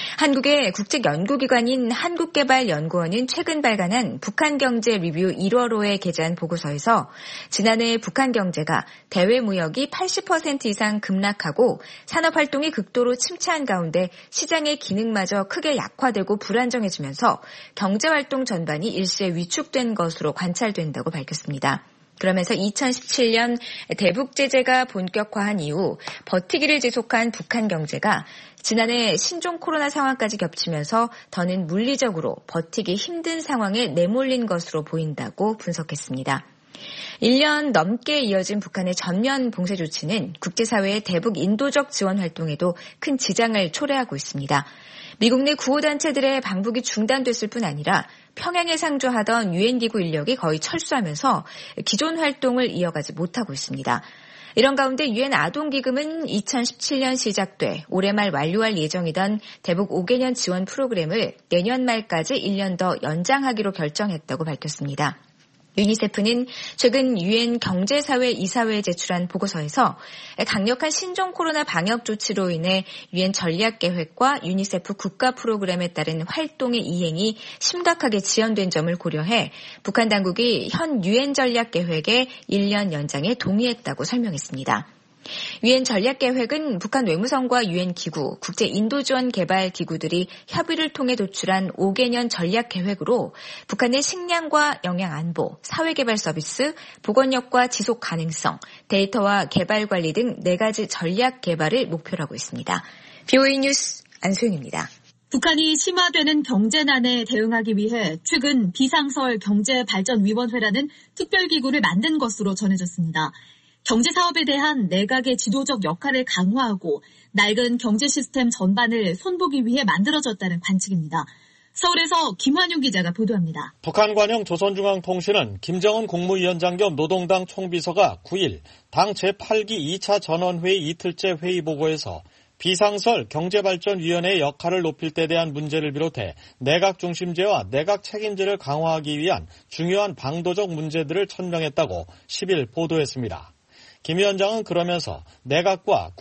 한국의 국책연구기관인 한국개발연구원은 최근 발간한 북한경제 리뷰 일월호에 게재한 보고서에서 지난해 북한 경제가 대외무역이 팔십 퍼센트 이상 급락하고 산업활동이 극도로 침체한 가운데 시장의 기능마저 크게 약화되고 불안정해지면서 경제활동 전반이 일시에 위축된 것으로 관찰된다고 밝혔습니다. 그러면서 이천십칠 년 대북 제재가 본격화한 이후 버티기를 지속한 북한 경제가 지난해 신종 코로나 상황까지 겹치면서 더는 물리적으로 버티기 힘든 상황에 내몰린 것으로 보인다고 분석했습니다. 일 년 넘게 이어진 북한의 전면 봉쇄 조치는 국제사회의 대북 인도적 지원 활동에도 큰 지장을 초래하고 있습니다. 미국 내 구호단체들의 방북이 중단됐을 뿐 아니라 평양에 상주하던 유엔기구 인력이 거의 철수하면서 기존 활동을 이어가지 못하고 있습니다. 이런 가운데 유엔 아동기금은 이천십칠 년 시작돼 올해 말 완료할 예정이던 대북 오 개년 지원 프로그램을 내년 말까지 일 년 더 연장하기로 결정했다고 밝혔습니다. 유니세프는 최근 유엔 경제사회 이사회에 제출한 보고서에서 강력한 신종 코로나 방역 조치로 인해 유엔 전략계획과 유니세프 국가 프로그램에 따른 활동의 이행이 심각하게 지연된 점을 고려해 북한 당국이 현 유엔 전략계획의 일 년 연장에 동의했다고 설명했습니다. 유엔 전략계획은 북한 외무성과 유엔 기구, 국제 인도지원 개발 기구들이 협의를 통해 도출한 오 개년 전략계획으로 북한의 식량과 영양안보, 사회개발 서비스, 보건력과 지속 가능성, 데이터와 개발 관리 등 네 가지 전략 개발을 목표로 하고 있습니다. 비오에이 뉴스 안소영입니다. 북한이 심화되는 경제난에 대응하기 위해 최근 비상설 경제발전위원회라는 특별기구를 만든 것으로 전해졌습니다. 경제사업에 대한 내각의 지도적 역할을 강화하고 낡은 경제 시스템 전반을 손보기 위해 만들어졌다는 관측입니다. 서울에서 김환용 기자가 보도합니다. 북한 관영 조선중앙통신은 김정은 국무위원장 겸 노동당 총비서가 구 일 당 제팔 기 이 차 전원회의 이틀째 회의 보고에서 비상설 경제발전위원회의 역할을 높일 때 대한 문제를 비롯해 내각 중심제와 내각 책임제를 강화하기 위한 중요한 방도적 문제들을 천명했다고 십 일 보도했습니다. 김 위원장은 그러면서 내각과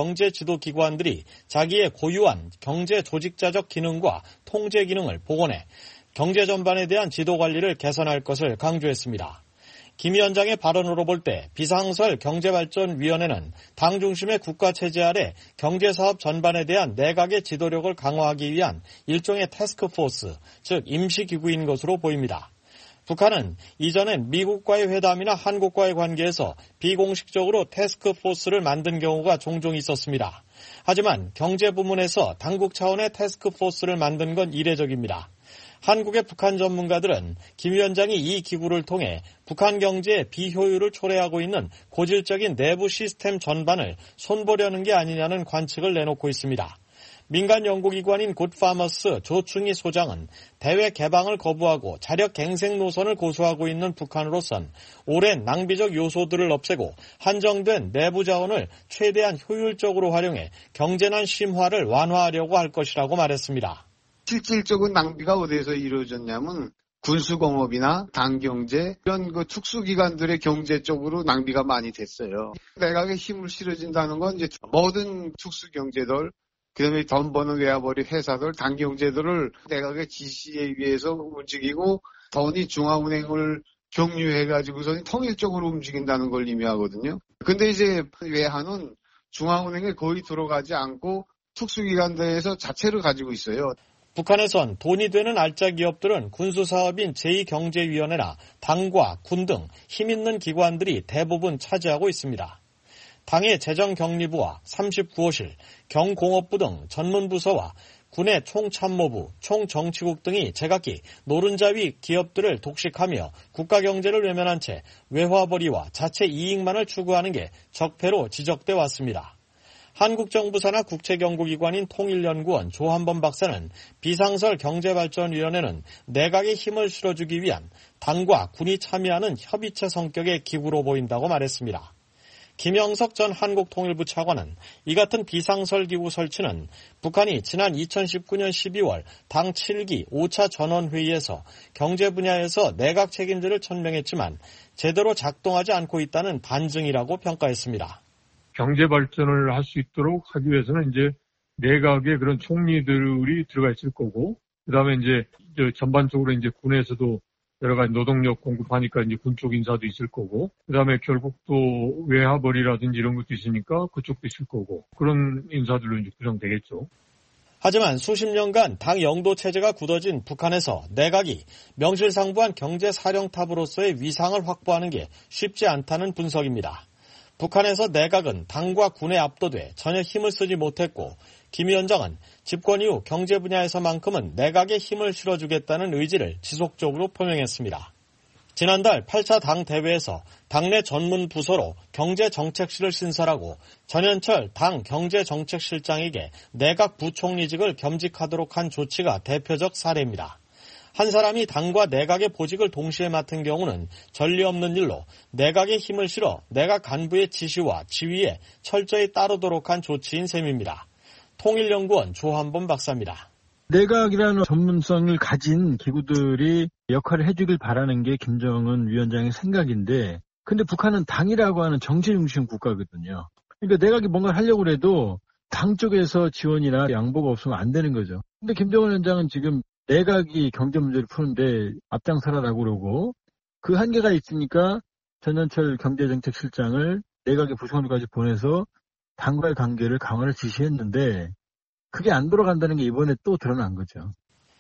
국가경제지도기관들이 자기의 고유한 경제조직자적 기능과 통제 기능을 복원해 경제 전반에 대한 지도관리를 개선할 것을 강조했습니다. 김 위원장의 발언으로 볼 때 비상설 경제발전위원회는 당 중심의 국가체제 아래 경제사업 전반에 대한 내각의 지도력을 강화하기 위한 일종의 태스크포스, 즉 임시기구인 것으로 보입니다. 북한은 이전엔 미국과의 회담이나 한국과의 관계에서 비공식적으로 태스크포스를 만든 경우가 종종 있었습니다. 하지만 경제 부문에서 당국 차원의 태스크포스를 만든 건 이례적입니다. 한국의 북한 전문가들은 김 위원장이 이 기구를 통해 북한 경제의 비효율을 초래하고 있는 고질적인 내부 시스템 전반을 손보려는 게 아니냐는 관측을 내놓고 있습니다. 민간 연구기관인 굿파머스 조충희 소장은 대외 개방을 거부하고 자력 갱생 노선을 고수하고 있는 북한으로선 오랜 낭비적 요소들을 없애고 한정된 내부 자원을 최대한 효율적으로 활용해 경제난 심화를 완화하려고 할 것이라고 말했습니다. 실질적인 낭비가 어디에서 이루어졌냐면 군수공업이나 당경제 이런 그 특수기관들의 경제 쪽으로 낭비가 많이 됐어요. 내각에 힘을 실어준다는 건 이제 모든 특수경제들, 그다음에 돈 버는 외화벌이 회사들, 당경제들을 내각의 지시에 의해서 움직이고 돈이 중앙은행을 경유해가지고서 통일적으로 움직인다는 걸 의미하거든요. 근데 이제 외화는 중앙은행에 거의 들어가지 않고 특수기관들에서 자체를 가지고 있어요. 북한에선 돈이 되는 알짜 기업들은 군수사업인 제이 경제위원회나 당과 군 등 힘있는 기관들이 대부분 차지하고 있습니다. 당의 재정경리부와 삼십구 호실, 경공업부 등 전문부서와 군의 총참모부, 총정치국 등이 제각기 노른자위 기업들을 독식하며 국가경제를 외면한 채 외화벌이와 자체 이익만을 추구하는 게 적폐로 지적돼 왔습니다. 한국정부사나 국책연구기관인 통일연구원 조한범 박사는 비상설 경제발전위원회는 내각에 힘을 실어주기 위한 당과 군이 참여하는 협의체 성격의 기구로 보인다고 말했습니다. 김영석 전 한국통일부 차관은 이 같은 비상설 기구 설치는 북한이 지난 이천십구 년 십이월 당 칠 기 오 차 전원회의에서 경제 분야에서 내각 책임제를 천명했지만 제대로 작동하지 않고 있다는 반증이라고 평가했습니다. 경제 발전을 할 수 있도록 하기 위해서는 이제 내각의 그런 총리들이 들어가 있을 거고, 그 다음에 이제 전반적으로 이제 군에서도 여러 가지 노동력 공급하니까 이제 군 쪽 인사도 있을 거고, 그 다음에 결국 또 외화벌이라든지 이런 것도 있으니까 그쪽도 있을 거고, 그런 인사들로 이제 구성되겠죠. 하지만 수십 년간 당 영도 체제가 굳어진 북한에서 내각이 명실상부한 경제사령탑으로서의 위상을 확보하는 게 쉽지 않다는 분석입니다. 북한에서 내각은 당과 군에 압도돼 전혀 힘을 쓰지 못했고 김 위원장은 집권 이후 경제 분야에서만큼은 내각에 힘을 실어주겠다는 의지를 지속적으로 표명했습니다. 지난달 팔 차 당 대회에서 당내 전문 부서로 경제정책실을 신설하고 전현철 당 경제정책실장에게 내각 부총리직을 겸직하도록 한 조치가 대표적 사례입니다. 한 사람이 당과 내각의 보직을 동시에 맡은 경우는 전례 없는 일로 내각에 힘을 실어 내각 간부의 지시와 지휘에 철저히 따르도록 한 조치인 셈입니다. 통일연구원 조한범 박사입니다. 내각이라는 전문성을 가진 기구들이 역할을 해주길 바라는 게 김정은 위원장의 생각인데, 근데 북한은 당이라고 하는 정치 중심 국가거든요. 그러니까 내각이 뭔가를 하려고 해도 당 쪽에서 지원이나 양보가 없으면 안 되는 거죠. 근데 김정은 위원장은 지금 내각이 경제 문제를 푸는데 앞장서라라고 그러고, 그 한계가 있으니까 전현철 경제정책실장을 내각의 부총리까지 보내서 당과의 관계를 강화를 지시했는데 그게 안 돌아간다는 게 이번에 또 드러난 거죠.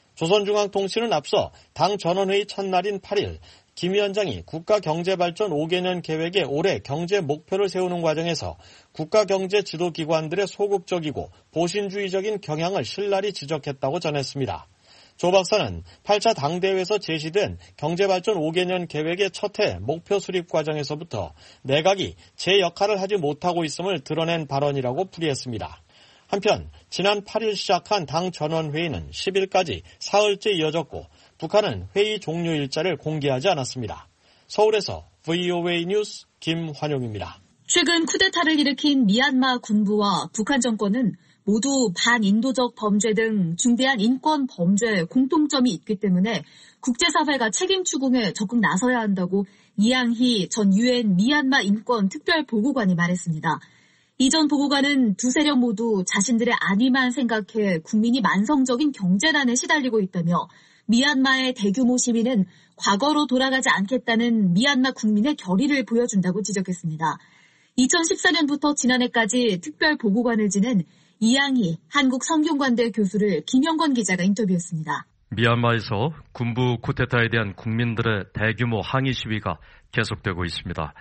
조선중앙통신은 앞서 당 전원회의 첫날인 팔 일 김 위원장이 국가경제발전 오 개년 계획에 올해 경제 목표를 세우는 과정에서 국가경제지도기관들의 소극적이고 보신주의적인 경향을 신랄히 지적했다고 전했습니다. 조 박사는 팔 차 당대회에서 제시된 경제발전 오 개년 계획의 첫해 목표 수립 과정에서부터 내각이 제 역할을 하지 못하고 있음을 드러낸 발언이라고 풀이했습니다. 한편 지난 팔 일 시작한 당 전원회의는 십 일까지 사흘째 이어졌고 북한은 회의 종료 일자를 공개하지 않았습니다. 서울에서 브이오에이 뉴스 김환용입니다. 최근 쿠데타를 일으킨 미얀마 군부와 북한 정권은 모두 반인도적 범죄 등 중대한 인권 범죄 공통점이 있기 때문에 국제사회가 책임 추궁에 적극 나서야 한다고 이양희 전 유엔 미얀마 인권 특별보고관이 말했습니다. 이 전 보고관은 두 세력 모두 자신들의 안위만 생각해 국민이 만성적인 경제난에 시달리고 있다며 미얀마의 대규모 시민은 과거로 돌아가지 않겠다는 미얀마 국민의 결의를 보여준다고 지적했습니다. 이천십사 년부터 지난해까지 특별보고관을 지낸 이양희 한국성균관대 교수를 김영권 기자가 인터뷰했습니다. 미얀마에서 군부 쿠데타에 대한 국민들의 대규모 항의 시위가 계속되고 있습니다.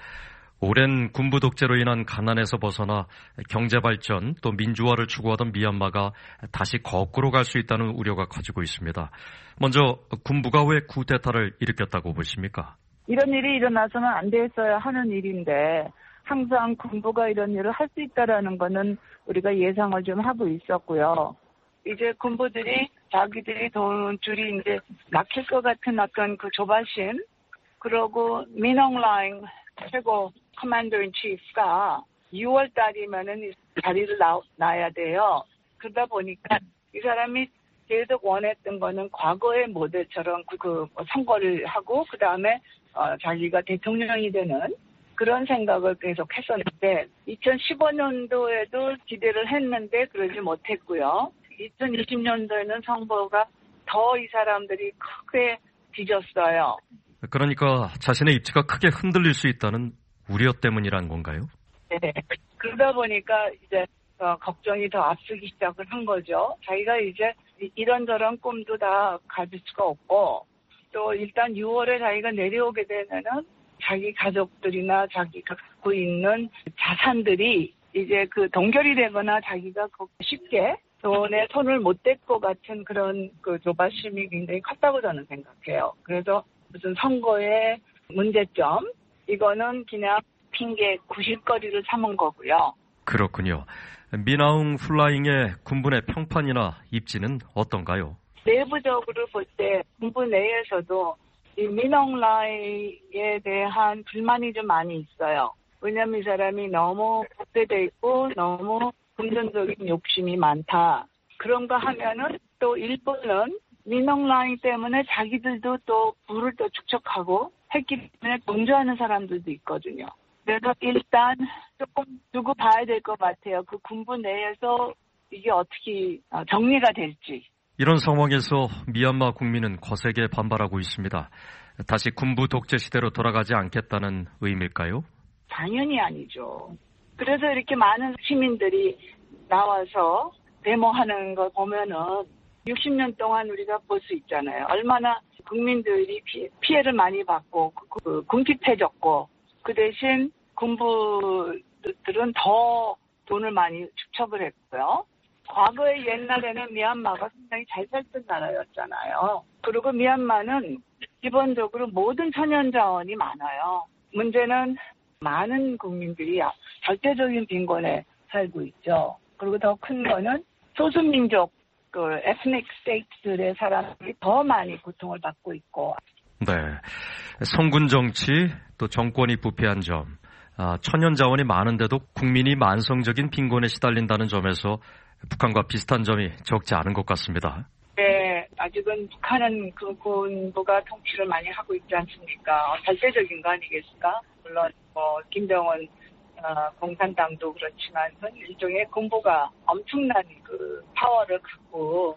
오랜 군부 독재로 인한 가난에서 벗어나 경제발전 또 민주화를 추구하던 미얀마가 다시 거꾸로 갈 수 있다는 우려가 커지고 있습니다. 먼저 군부가 왜 쿠데타를 일으켰다고 보십니까? 이런 일이 일어나서는 안 됐어야 하는 일인데 항상 군부가 이런 일을 할 수 있다라는 거는 우리가 예상을 좀 하고 있었고요. 이제 군부들이 자기들이 돈 줄이 이제 막힐 것 같은 어떤 그 조바심, 그러고 민홍라잉 최고 커맨더 인 치프가 유월 달이면은 자리를 놔, 놔야 돼요. 그러다 보니까 이 사람이 계속 원했던 거는 과거의 모델처럼 그, 그 선거를 하고 그 다음에 어, 자기가 대통령이 되는 그런 생각을 계속 했었는데 이천십오 년도에도 기대를 했는데 그러지 못했고요. 이천이십 년도에는 선거가 더 이 사람들이 크게 뒤졌어요. 그러니까 자신의 입지가 크게 흔들릴 수 있다는 우려 때문이란 건가요? 네. 그러다 보니까 이제 어, 걱정이 더 앞서기 시작을 한 거죠. 자기가 이제 이런저런 꿈도 다 가질 수가 없고 또 일단 유월에 자기가 내려오게 되면은 자기 가족들이나 자기가 갖고 있는 자산들이 이제 그 동결이 되거나 자기가 쉽게 돈에 손을 못 댈 것 같은 그런 그 조바심이 굉장히 컸다고 저는 생각해요. 그래서 무슨 선거의 문제점 이거는 그냥 핑계 구실거리를 삼은 거고요. 그렇군요. 미나웅 플라잉의 군부의 평판이나 입지는 어떤가요? 내부적으로 볼 때 군부 내에서도 이 미나웅 라이에 대한 불만이 좀 많이 있어요. 왜냐하면 이 사람이 너무 복대돼 있고 너무 금전적인 욕심이 많다. 그런가 하면은 또 일본은 미나웅 라이 때문에 자기들도 또 부를 또 축적하고 했기 때문에 동조하는 사람들도 있거든요. 그래서 일단 조금 두고 봐야 될 것 같아요. 그 군부 내에서 이게 어떻게 정리가 될지. 이런 상황에서 미얀마 국민은 거세게 반발하고 있습니다. 다시 군부 독재 시대로 돌아가지 않겠다는 의미일까요? 당연히 아니죠. 그래서 이렇게 많은 시민들이 나와서 데모하는 걸 보면은 육십 년 동안 우리가 볼 수 있잖아요. 얼마나 국민들이 피, 피해를 많이 받고 그, 그, 궁핍해졌고 그 대신 군부들은 더 돈을 많이 축적을 했고요. 과거에 옛날에는 미얀마가 굉장히 잘 살던 나라였잖아요. 그리고 미얀마는 기본적으로 모든 천연 자원이 많아요. 문제는 많은 국민들이 절대적인 빈곤에 살고 있죠. 그리고 더 큰 거는 소수민족, 그 에스닉 스테이트들의 사람들이 더 많이 고통을 받고 있고. 네, 성군 정치 또 정권이 부패한 점, 아, 천연 자원이 많은데도 국민이 만성적인 빈곤에 시달린다는 점에서 북한과 비슷한 점이 적지 않은 것 같습니다. 네, 아직은 북한은 그 군부가 통치를 많이 하고 있지 않습니까? 절대적인 거 아니겠습니까? 물론 뭐 김정은 어, 공산당도 그렇지만 일종의 군부가 엄청난 그 파워를 갖고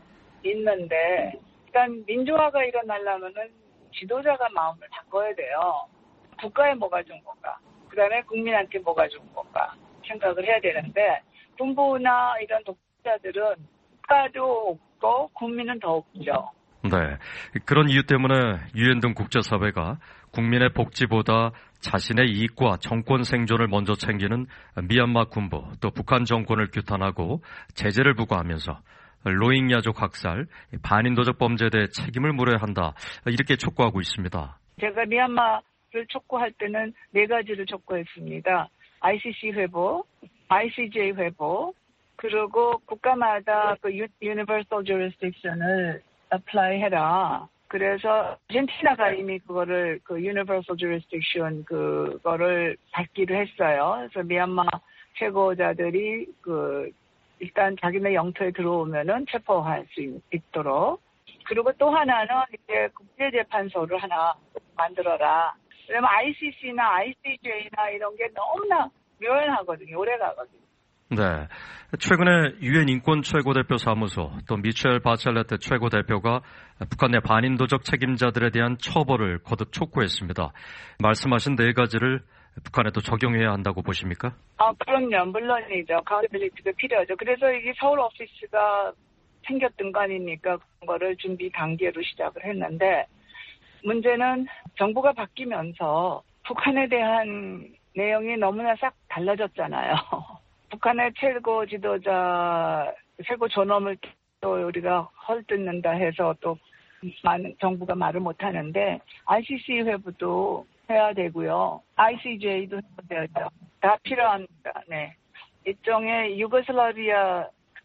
있는데 일단 민주화가 일어나려면은 지도자가 마음을 바꿔야 돼요. 국가에 뭐가 좋은 건가? 그 다음에 국민한테 뭐가 좋은 건가? 생각을 해야 되는데 군부나 이런 독자들은 국가도 없고 국민은 더 없죠. 네, 그런 이유 때문에 유엔 등 국제사회가 국민의 복지보다 자신의 이익과 정권 생존을 먼저 챙기는 미얀마 군부 또 북한 정권을 규탄하고 제재를 부과하면서 로힝야족 학살, 반인도적 범죄에 대해 책임을 물어야 한다 이렇게 촉구하고 있습니다. 제가 미얀마를 촉구할 때는 네 가지를 촉구했습니다. 아이씨씨 회복, 아이씨제이 회복, 그리고 국가마다 그 Universal Jurisdiction을 apply 해라. 그래서 아르헨티나가 이미 그거를 그 Universal Jurisdiction 그거를 받기로 했어요. 그래서 미얀마 최고자들이 그 일단 자기네 영토에 들어오면은 체포할 수 있도록. 그리고 또 하나는 이제 국제재판소를 하나 만들어라. 왜냐면 아이씨씨나 아이씨제이나 이런 게 너무나 묘연하거든요. 오래 가거든요. 네. 최근에 유엔 인권 최고대표 사무소 또 미셸 바첼레트 최고대표가 북한 내 반인도적 책임자들에 대한 처벌을 거듭 촉구했습니다. 말씀하신 네 가지를 북한에도 적용해야 한다고 보십니까? 아, 그럼요. 물론이죠. 카운터빌리티가 필요하죠. 그래서 이게 서울 오피스가 생겼던 거 아닙니까? 그런 거를 준비 단계로 시작을 했는데 문제는 정부가 바뀌면서 북한에 대한 내용이 너무나 싹 달라졌잖아요. 북한의 최고 지도자, 최고 존엄을 또 우리가 헐뜯는다 해서 또 많은 정부가 말을 못하는데 아이씨씨 회부도 해야 되고요. 아이씨제이도 해야 되죠. 다 필요합니다. 네. 일종의 유고슬라비아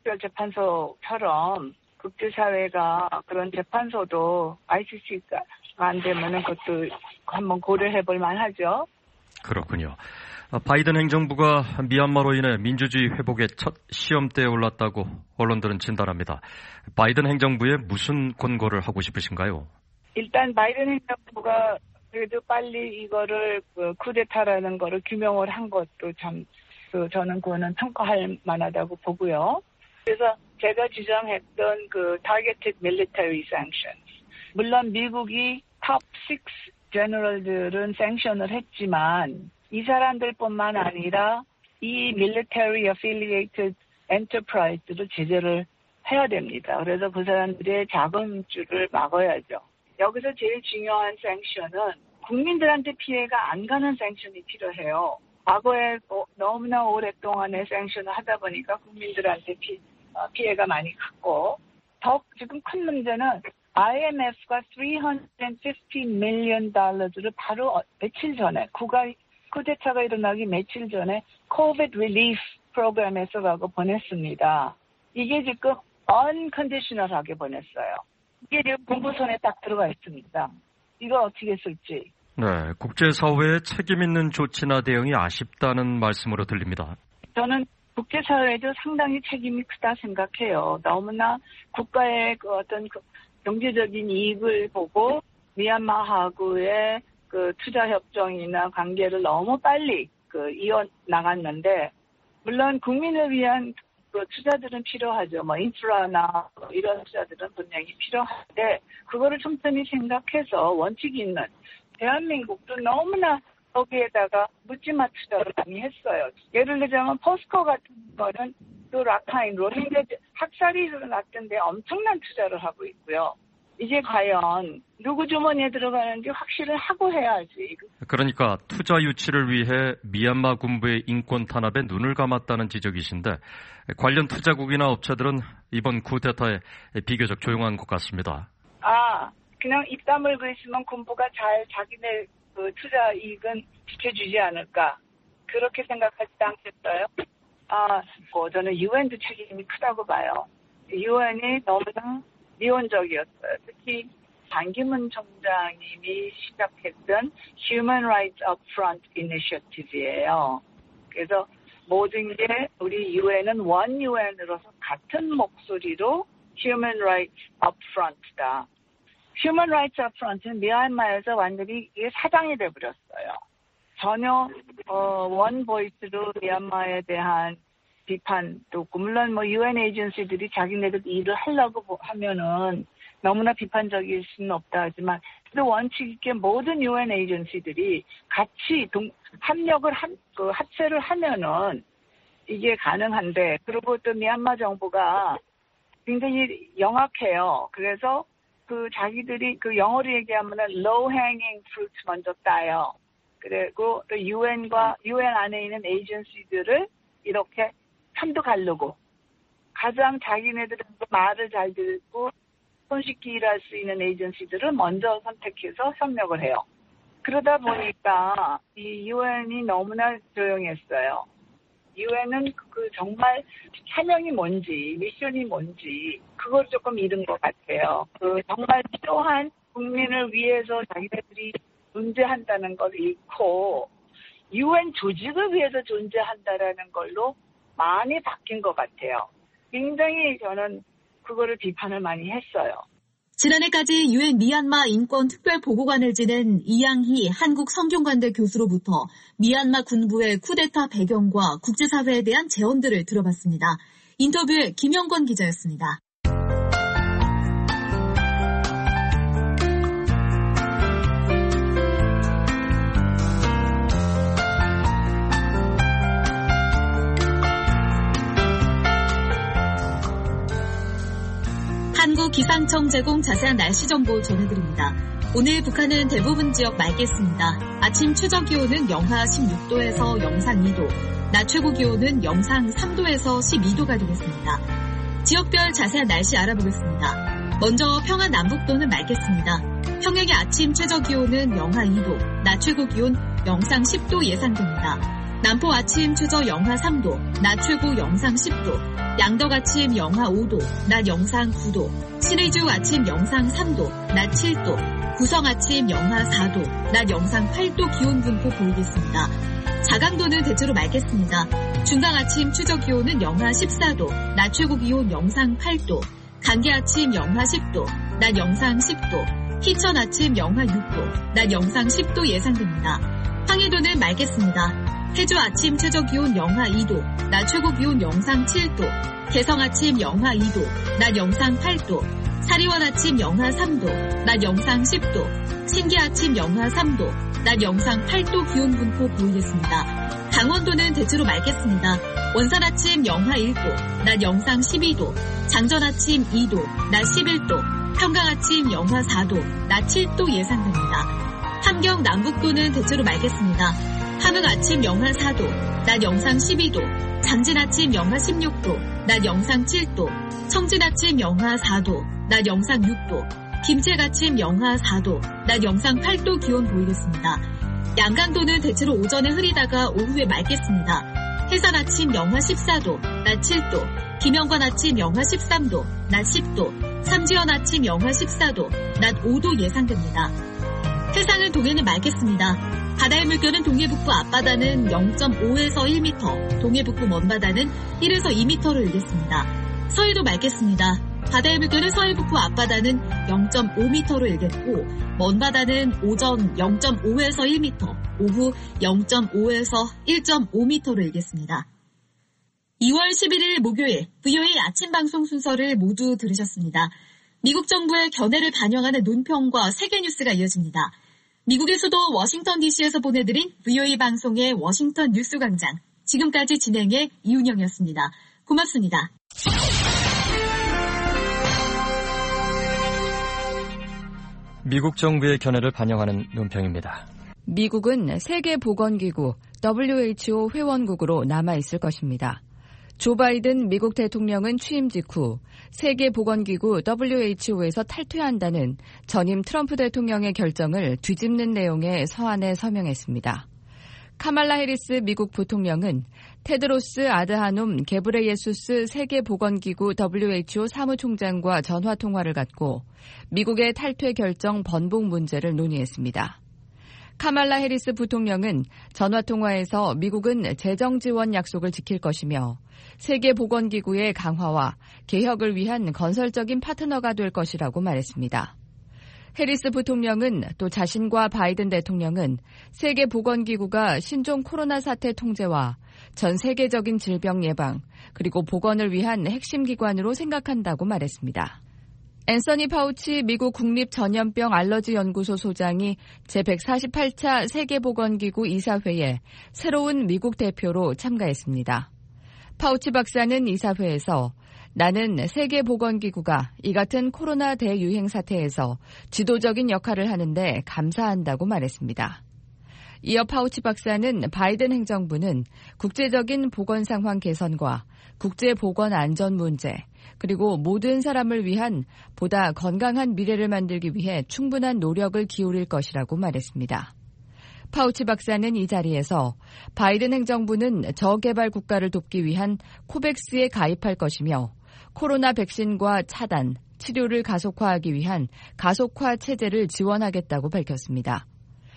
특별재판소처럼 국제사회가 그런 재판소도 아이씨씨가 안 되면은 그것도 한번 고려해 볼 만하죠. 그렇군요. 바이든 행정부가 미얀마로 인해 민주주의 회복의 첫 시험대에 올랐다고 언론들은 진단합니다. 바이든 행정부에 무슨 권고를 하고 싶으신가요? 일단 바이든 행정부가 그래도 빨리 이거를 그 쿠데타라는 거를 규명을 한 것도 참 그 저는 그거는 평가할 만하다고 보고요. 그래서 제가 주장했던 그 targeted military sanctions. 물론 미국이 탑 육 제너럴들은 섹션을 했지만 이 사람들뿐만 아니라 이 military affiliated enterprise도 제재를 해야 됩니다. 그래서 그 사람들의 자금줄을 막아야죠. 여기서 제일 중요한 섹션은 국민들한테 피해가 안 가는 섹션이 필요해요. 과거에 너무나 오랫동안의 섹션을 하다 보니까 국민들한테 피, 피해가 많이 갔고 더 지금 큰 문제는 아이엠에프가 삼백오십 밀리언 달러를 바로 며칠 전에 국가 쿠데타가 일어나기 며칠 전에 코비드 릴리프 프로그램에서 가고 보냈습니다. 이게 지금 unconditional하게 보냈어요. 이게 지금 공부선에 딱 들어가 있습니다. 이걸 어떻게 쓸지. 네, 국제사회의 책임 있는 조치나 대응이 아쉽다는 말씀으로 들립니다. 저는 국제사회도 상당히 책임이 크다 생각해요. 너무나 국가의 그 어떤 그 경제적인 이익을 보고 미얀마하고의 그 투자 협정이나 관계를 너무 빨리 그 이어 나갔는데 물론 국민을 위한 그 투자들은 필요하죠. 뭐 인프라나 이런 투자들은 분명히 필요한데 그거를 천천히 생각해서 원칙이 있는 대한민국도 너무나 거기에다가 묻지마 투자를 많이 했어요. 예를 들자면 포스코 같은 거는 또 라카인 로힝자 학살이 일어났던데 엄청난 투자를 하고 있고요. 이게 과연 누구 주머니에 들어가는지 확실을 하고 해야지. 그러니까 투자 유치를 위해 미얀마 군부의 인권 탄압에 눈을 감았다는 지적이신데 관련 투자국이나 업체들은 이번 쿠데타에 비교적 조용한 것 같습니다. 아, 그냥 입 다물고 있으면 군부가 잘 자기네 그 투자 이익은 지켜주지 않을까 그렇게 생각하지 않겠어요? 아, 뭐 저는 유엔도 책임이 크다고 봐요. 유엔이 너무나 미온적이었어요. 특히 반기문 총장님이 시작했던 Human Rights Upfront Initiative예요. 그래서 모든 게 우리 유엔은 원 유엔으로서 같은 목소리로 Human Rights Upfront다. Human Rights Upfront는 미얀마에서 완전히 이게 사장이 돼버렸어요. 전혀 어, 원 보이스로 미얀마에 대한 비판도 없고 물론 뭐 유엔 에이전시들이 자기네들 일을 하려고 하면은 너무나 비판적일 수는 없다 하지만 또 원칙 있게 모든 유엔 에이전시들이 같이 동, 합력을 한, 그 합세를 하면은 이게 가능한데 그리고 또 미얀마 정부가 굉장히 영악해요. 그래서 그 자기들이 그 영어로 얘기하면은 low hanging fruit 먼저 따요. 그리고 또 유엔과 유엔 안에 있는 에이전시들을 이렇게 편도 가르고 가장 자기네들은 말을 잘 듣고 손쉽게 일할 수 있는 에이전시들을 먼저 선택해서 협력을 해요. 그러다 보니까 이 유엔이 너무나 조용했어요. 유엔은 그 정말 사명이 뭔지 미션이 뭔지 그걸 조금 잃은 것 같아요. 그 정말 필요한 국민을 위해서 자기네들이 존재한다는 걸 잃고 유엔 조직을 위해서 존재한다라는 걸로 많이 바뀐 것 같아요. 굉장히 저는 그거를 비판을 많이 했어요. 지난해까지 유엔 미얀마 인권 특별보고관을 지낸 이양희 한국 성균관대 교수로부터 미얀마 군부의 쿠데타 배경과 국제사회에 대한 제언들을 들어봤습니다. 인터뷰에 김영건 기자였습니다. 한국기상청 제공 자세한 날씨 정보 전해드립니다. 오늘 북한은 대부분 지역 맑겠습니다. 아침 최저기온은 영하 십육 도에서 영상 이 도, 낮 최고기온은 영상 삼 도에서 십이 도가 되겠습니다. 지역별 자세한 날씨 알아보겠습니다. 먼저 평안 남북도는 맑겠습니다. 평양의 아침 최저기온은 영하 이 도, 낮 최고기온 영상 십 도 예상됩니다. 남포 아침 최저 영하 삼 도, 낮 최고 영상 십 도, 양덕 아침 영하 오 도, 낮 영상 구 도, 신의주 아침 영상 삼 도, 낮 칠 도, 구성 아침 영하 사 도, 낮 영상 팔 도 기온 분포 보이겠습니다. 자강도는 대체로 맑겠습니다. 중강 아침 최저 기온은 영하 십사 도, 낮 최고 기온 영상 팔 도, 간계 아침 영하 십 도, 낮 영상 십 도, 희천 아침 영하 육 도, 낮 영상 십 도 예상됩니다. 황해도는 맑겠습니다. 해주 아침 최저 기온 영하 이 도, 낮 최고 기온 영상 칠 도, 개성 아침 영하 이 도, 낮 영상 팔 도, 사리원 아침 영하 삼 도, 낮 영상 십 도, 신기 아침 영하 삼 도, 낮 영상 팔 도 기온 분포 보이겠습니다. 강원도는 대체로 맑겠습니다. 원산 아침 영하 일 도, 낮 영상 십이 도, 장전 아침 이 도, 낮 십일 도, 평강 아침 영하 사 도, 낮 칠 도 예상됩니다. 함경 남북도는 대체로 맑겠습니다. 함흥 아침 영하 사 도, 낮 영상 십이 도, 장진 아침 영하 십육 도, 낮 영상 칠 도, 청진 아침 영하 사 도, 낮 영상 육 도, 김책 아침 영하 사 도, 낮 영상 팔 도 기온 보이겠습니다. 양강도는 대체로 오전에 흐리다가 오후에 맑겠습니다. 해산 아침 영하 십사 도, 낮 칠 도, 김영관 아침 영하 십삼 도, 낮 십 도, 삼지연 아침 영하 십사 도, 낮 오 도 예상됩니다. 해상은 동해는 맑겠습니다. 바다의 물결은 동해 북부 앞바다는 영 점 오에서 일 미터, 동해 북부 먼바다는 일에서 이 미터로 일겠습니다. 서해도 맑겠습니다. 바다의 물결은 서해 북부 앞바다는 영 점 오 미터로 일겠고 먼바다는 오전 영 점 오에서 일 미터, 오후 영 점 오에서 일 점 오 미터로 일겠습니다. 이월 십일일 목요일 브이오에이 아침 방송 순서를 모두 들으셨습니다. 미국 정부의 견해를 반영하는 논평과 세계 뉴스가 이어집니다. 미국의 수도 워싱턴 디씨에서 보내드린 브이오에이 방송의 워싱턴 뉴스 광장. 지금까지 진행의 이윤영이었습니다. 고맙습니다. 미국 정부의 견해를 반영하는 논평입니다. 미국은 세계보건기구 더블유에이치오 회원국으로 남아있을 것입니다. 조 바이든 미국 대통령은 취임 직후 세계보건기구 더블유에이치오에서 탈퇴한다는 전임 트럼프 대통령의 결정을 뒤집는 내용의 서한에 서명했습니다. 카말라 해리스 미국 부통령은 테드로스 아드하놈 게브레예수스 세계보건기구 더블유에이치오 사무총장과 전화통화를 갖고 미국의 탈퇴 결정 번복 문제를 논의했습니다. 카말라 해리스 부통령은 전화통화에서 미국은 재정 지원 약속을 지킬 것이며 세계보건기구의 강화와 개혁을 위한 건설적인 파트너가 될 것이라고 말했습니다. 해리스 부통령은 또 자신과 바이든 대통령은 세계보건기구가 신종 코로나 사태 통제와 전 세계적인 질병 예방 그리고 보건을 위한 핵심 기관으로 생각한다고 말했습니다. 앤서니 파우치 미국 국립전염병 알러지 연구소 소장이 제백사십팔 차 세계보건기구 이사회에 새로운 미국 대표로 참가했습니다. 파우치 박사는 이사회에서 나는 세계보건기구가 이 같은 코로나 대유행 사태에서 지도적인 역할을 하는데 감사한다고 말했습니다. 이어 파우치 박사는 바이든 행정부는 국제적인 보건 상황 개선과 국제 보건 안전 문제, 그리고 모든 사람을 위한 보다 건강한 미래를 만들기 위해 충분한 노력을 기울일 것이라고 말했습니다. 파우치 박사는 이 자리에서 바이든 행정부는 저개발 국가를 돕기 위한 코백스에 가입할 것이며 코로나 백신과 차단, 치료를 가속화하기 위한 가속화 체제를 지원하겠다고 밝혔습니다.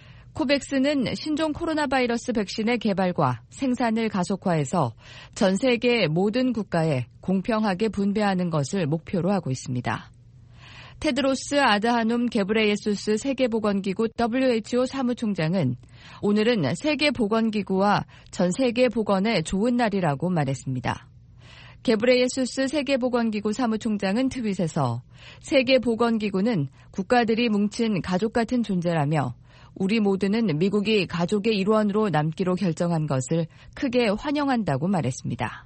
코백스는 신종 코로나 바이러스 백신의 개발과 생산을 가속화해서 전 세계 모든 국가에 공평하게 분배하는 것을 목표로 하고 있습니다. 테드로스 아드하놈 게브레예수스 세계보건기구 더블유에이치오 사무총장은 오늘은 세계보건기구와 전 세계 보건의 좋은 날이라고 말했습니다. 게브레예수스 세계보건기구 사무총장은 트윗에서 세계보건기구는 국가들이 뭉친 가족 같은 존재라며 우리 모두는 미국이 가족의 일원으로 남기로 결정한 것을 크게 환영한다고 말했습니다.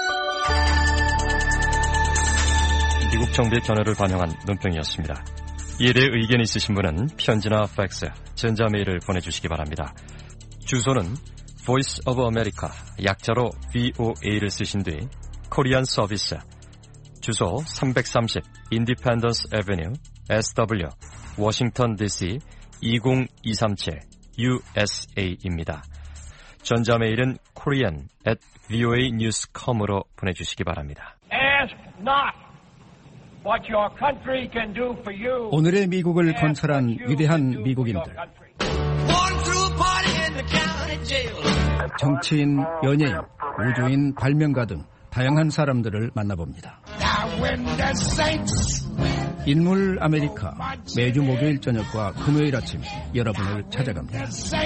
미국 정부의 견해를 반영한 논평이었습니다. 이에 대해 의견이 있으신 분은 편지나 팩스, 전자메일을 보내주시기 바랍니다. 주소는 Voice of America, 약자로 브이오에이를 쓰신 뒤 코리안 서비스, 주소 삼백삼십 Independence Avenue, 에스더블유, 워싱턴 디씨 이공이삼칠 유에스에이입니다. 전자메일은 korean at voanews dot com으로 보내주시기 바랍니다. Ask not 오늘의 미국을 건설한 위대한 미국인들. 정치인, 연예인, 우주인, 발명가 등 다양한 사람들을 만나봅니다. 인물 아메리카, 매주 목요일 저녁과 금요일 아침 여러분을 찾아갑니다.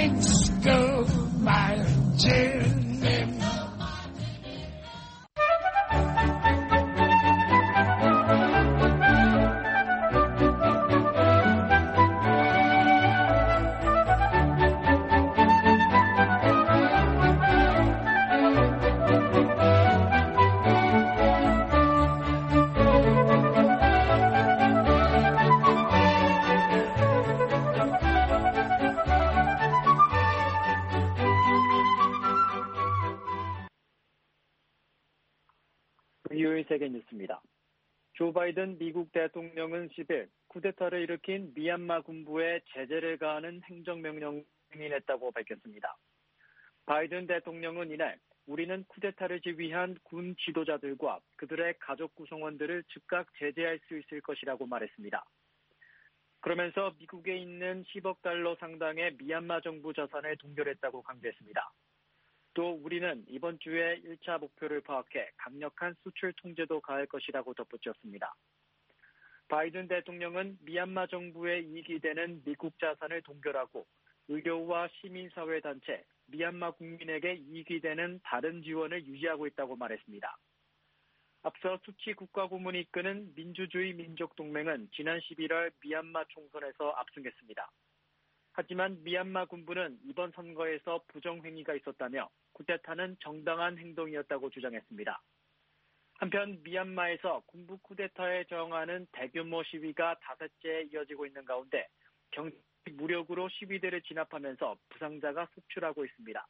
금요일 세계 뉴스입니다. 조 바이든 미국 대통령은 십일 쿠데타를 일으킨 미얀마 군부에 제재를 가하는 행정명령을 승인했다고 밝혔습니다. 바이든 대통령은 이날 우리는 쿠데타를 지휘한 군 지도자들과 그들의 가족 구성원들을 즉각 제재할 수 있을 것이라고 말했습니다. 그러면서 미국에 있는 십억 달러 상당의 미얀마 정부 자산을 동결했다고 강조했습니다. 또 우리는 이번 주에 일 차 목표를 파악해 강력한 수출 통제도 가할 것이라고 덧붙였습니다. 바이든 대통령은 미얀마 정부에 이익이 되는 미국 자산을 동결하고 의료와 시민사회단체, 미얀마 국민에게 이익이 되는 다른 지원을 유지하고 있다고 말했습니다. 앞서 수치 국가고문이 이끄는 민주주의 민족동맹은 지난 십일월 미얀마 총선에서 압승했습니다. 하지만 미얀마 군부는 이번 선거에서 부정행위가 있었다며 쿠데타는 정당한 행동이었다고 주장했습니다. 한편 미얀마에서 군부 쿠데타에 저항하는 대규모 시위가 다섯째 이어지고 있는 가운데 경찰이 무력으로 시위대를 진압하면서 부상자가 속출하고 있습니다.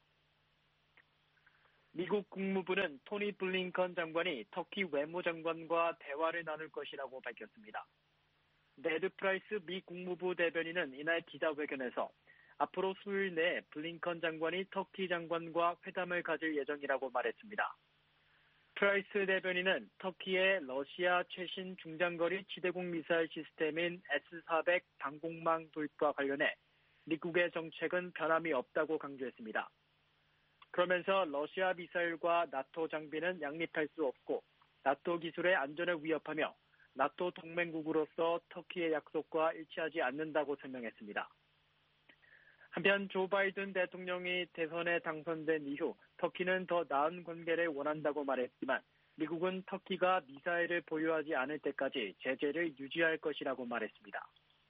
미국 국무부는 토니 블링컨 장관이 터키 외무장관과 대화를 나눌 것이라고 밝혔습니다. 네드 프라이스 미 국무부 대변인은 이날 기자회견에서 앞으로 수요일 내에 블링컨 장관이 터키 장관과 회담을 가질 예정이라고 말했습니다. 프라이스 대변인은 터키의 러시아 최신 중장거리 지대공 미사일 시스템인 에스 사백 방공망 도입과 관련해 미국의 정책은 변함이 없다고 강조했습니다. 그러면서 러시아 미사일과 나토 장비는 양립할 수 없고 나토 기술의 안전을 위협하며 나토 동맹국으로서 터키의 약속과 일치하지 않는다고 설명했습니다. 한편 조 바이든 대통령이 대선에 당선된 이후 터키는 더 나은 관계를 원한다고 말했지만 미국은 터키가 미사일을 보유하지 않을 때까지 제재를 유지할 것이라고 말했습니다.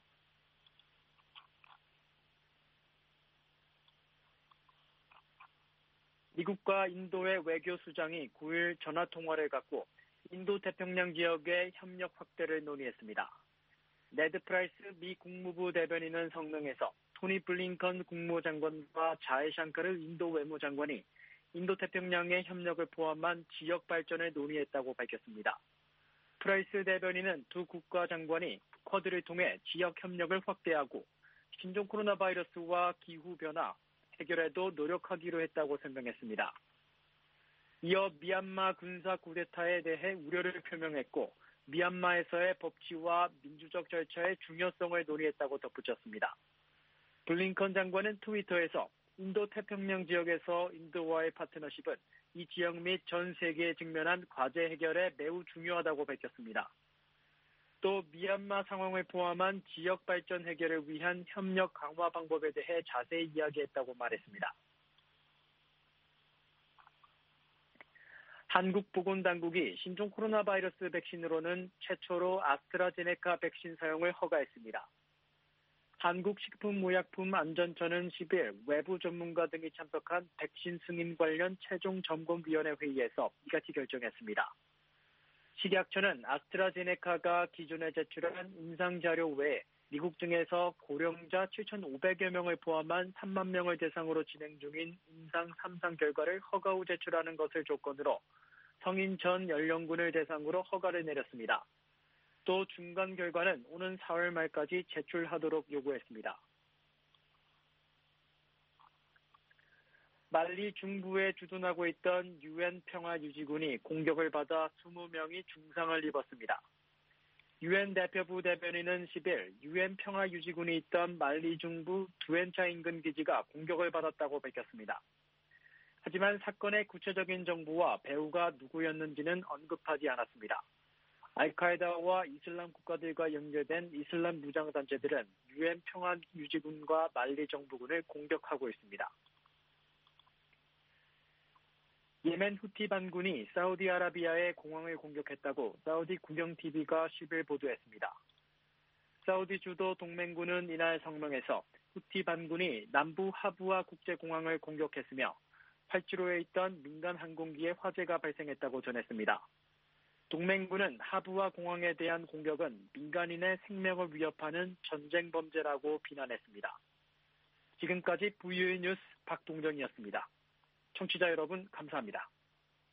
미국과 인도의 외교수장이 구일 전화통화를 갖고 인도태평양 지역의 협력 확대를 논의했습니다. 네드 프라이스 미 국무부 대변인은 성명에서 토니 블링컨 국무장관과 자에샹카르 인도 외무장관이 인도태평양의 협력을 포함한 지역 발전을 논의했다고 밝혔습니다. 프라이스 대변인은 두 국가 장관이 쿼드를 통해 지역 협력을 확대하고 신종 코로나 바이러스와 기후변화 해결에도 노력하기로 했다고 설명했습니다. 이어 미얀마 군사 쿠데타에 대해 우려를 표명했고 미얀마에서의 법치와 민주적 절차의 중요성을 논의했다고 덧붙였습니다. 블링컨 장관은 트위터에서 인도 태평양 지역에서 인도와의 파트너십은 이 지역 및 전 세계에 직면한 과제 해결에 매우 중요하다고 밝혔습니다. 또 미얀마 상황을 포함한 지역 발전 해결을 위한 협력 강화 방법에 대해 자세히 이야기했다고 말했습니다. 한국보건당국이 신종 코로나 바이러스 백신으로는 최초로 아스트라제네카 백신 사용을 허가했습니다. 한국식품의약품안전처는 십일 외부 전문가 등이 참석한 백신 승인 관련 최종점검위원회 회의에서 이같이 결정했습니다. 식약처는 아스트라제네카가 기존에 제출한 임상자료 외에 미국 등에서 고령자 칠천오백여 명을 포함한 삼만 명을 대상으로 진행 중인 임상 삼 상 결과를 허가 후 제출하는 것을 조건으로 성인 전 연령군을 대상으로 허가를 내렸습니다. 또 중간 결과는 오는 사월 말까지 제출하도록 요구했습니다. 말리 중부에 주둔하고 있던 유엔 평화유지군이 공격을 받아 이십 명이 중상을 입었습니다. 유엔 대표부 대변인은 십일 유엔 평화유지군이 있던 말리 중부 두엔차 인근 기지가 공격을 받았다고 밝혔습니다. 하지만 사건의 구체적인 정보와 배후가 누구였는지는 언급하지 않았습니다. 알카에다와 이슬람 국가들과 연결된 이슬람 무장단체들은 유엔 평화유지군과 말리 정부군을 공격하고 있습니다. 예멘 후티 반군이 사우디아라비아의 공항을 공격했다고 사우디 국영티비가 십일 보도했습니다. 사우디 주도 동맹군은 이날 성명에서 후티 반군이 남부 하부아 국제공항을 공격했으며 활주로에 있던 민간 항공기에 화재가 발생했다고 전했습니다. 동맹군은 하부아 공항에 대한 공격은 민간인의 생명을 위협하는 전쟁 범죄라고 비난했습니다. 지금까지 브이오에이 뉴스 박동정이었습니다. 청취자 여러분 감사합니다.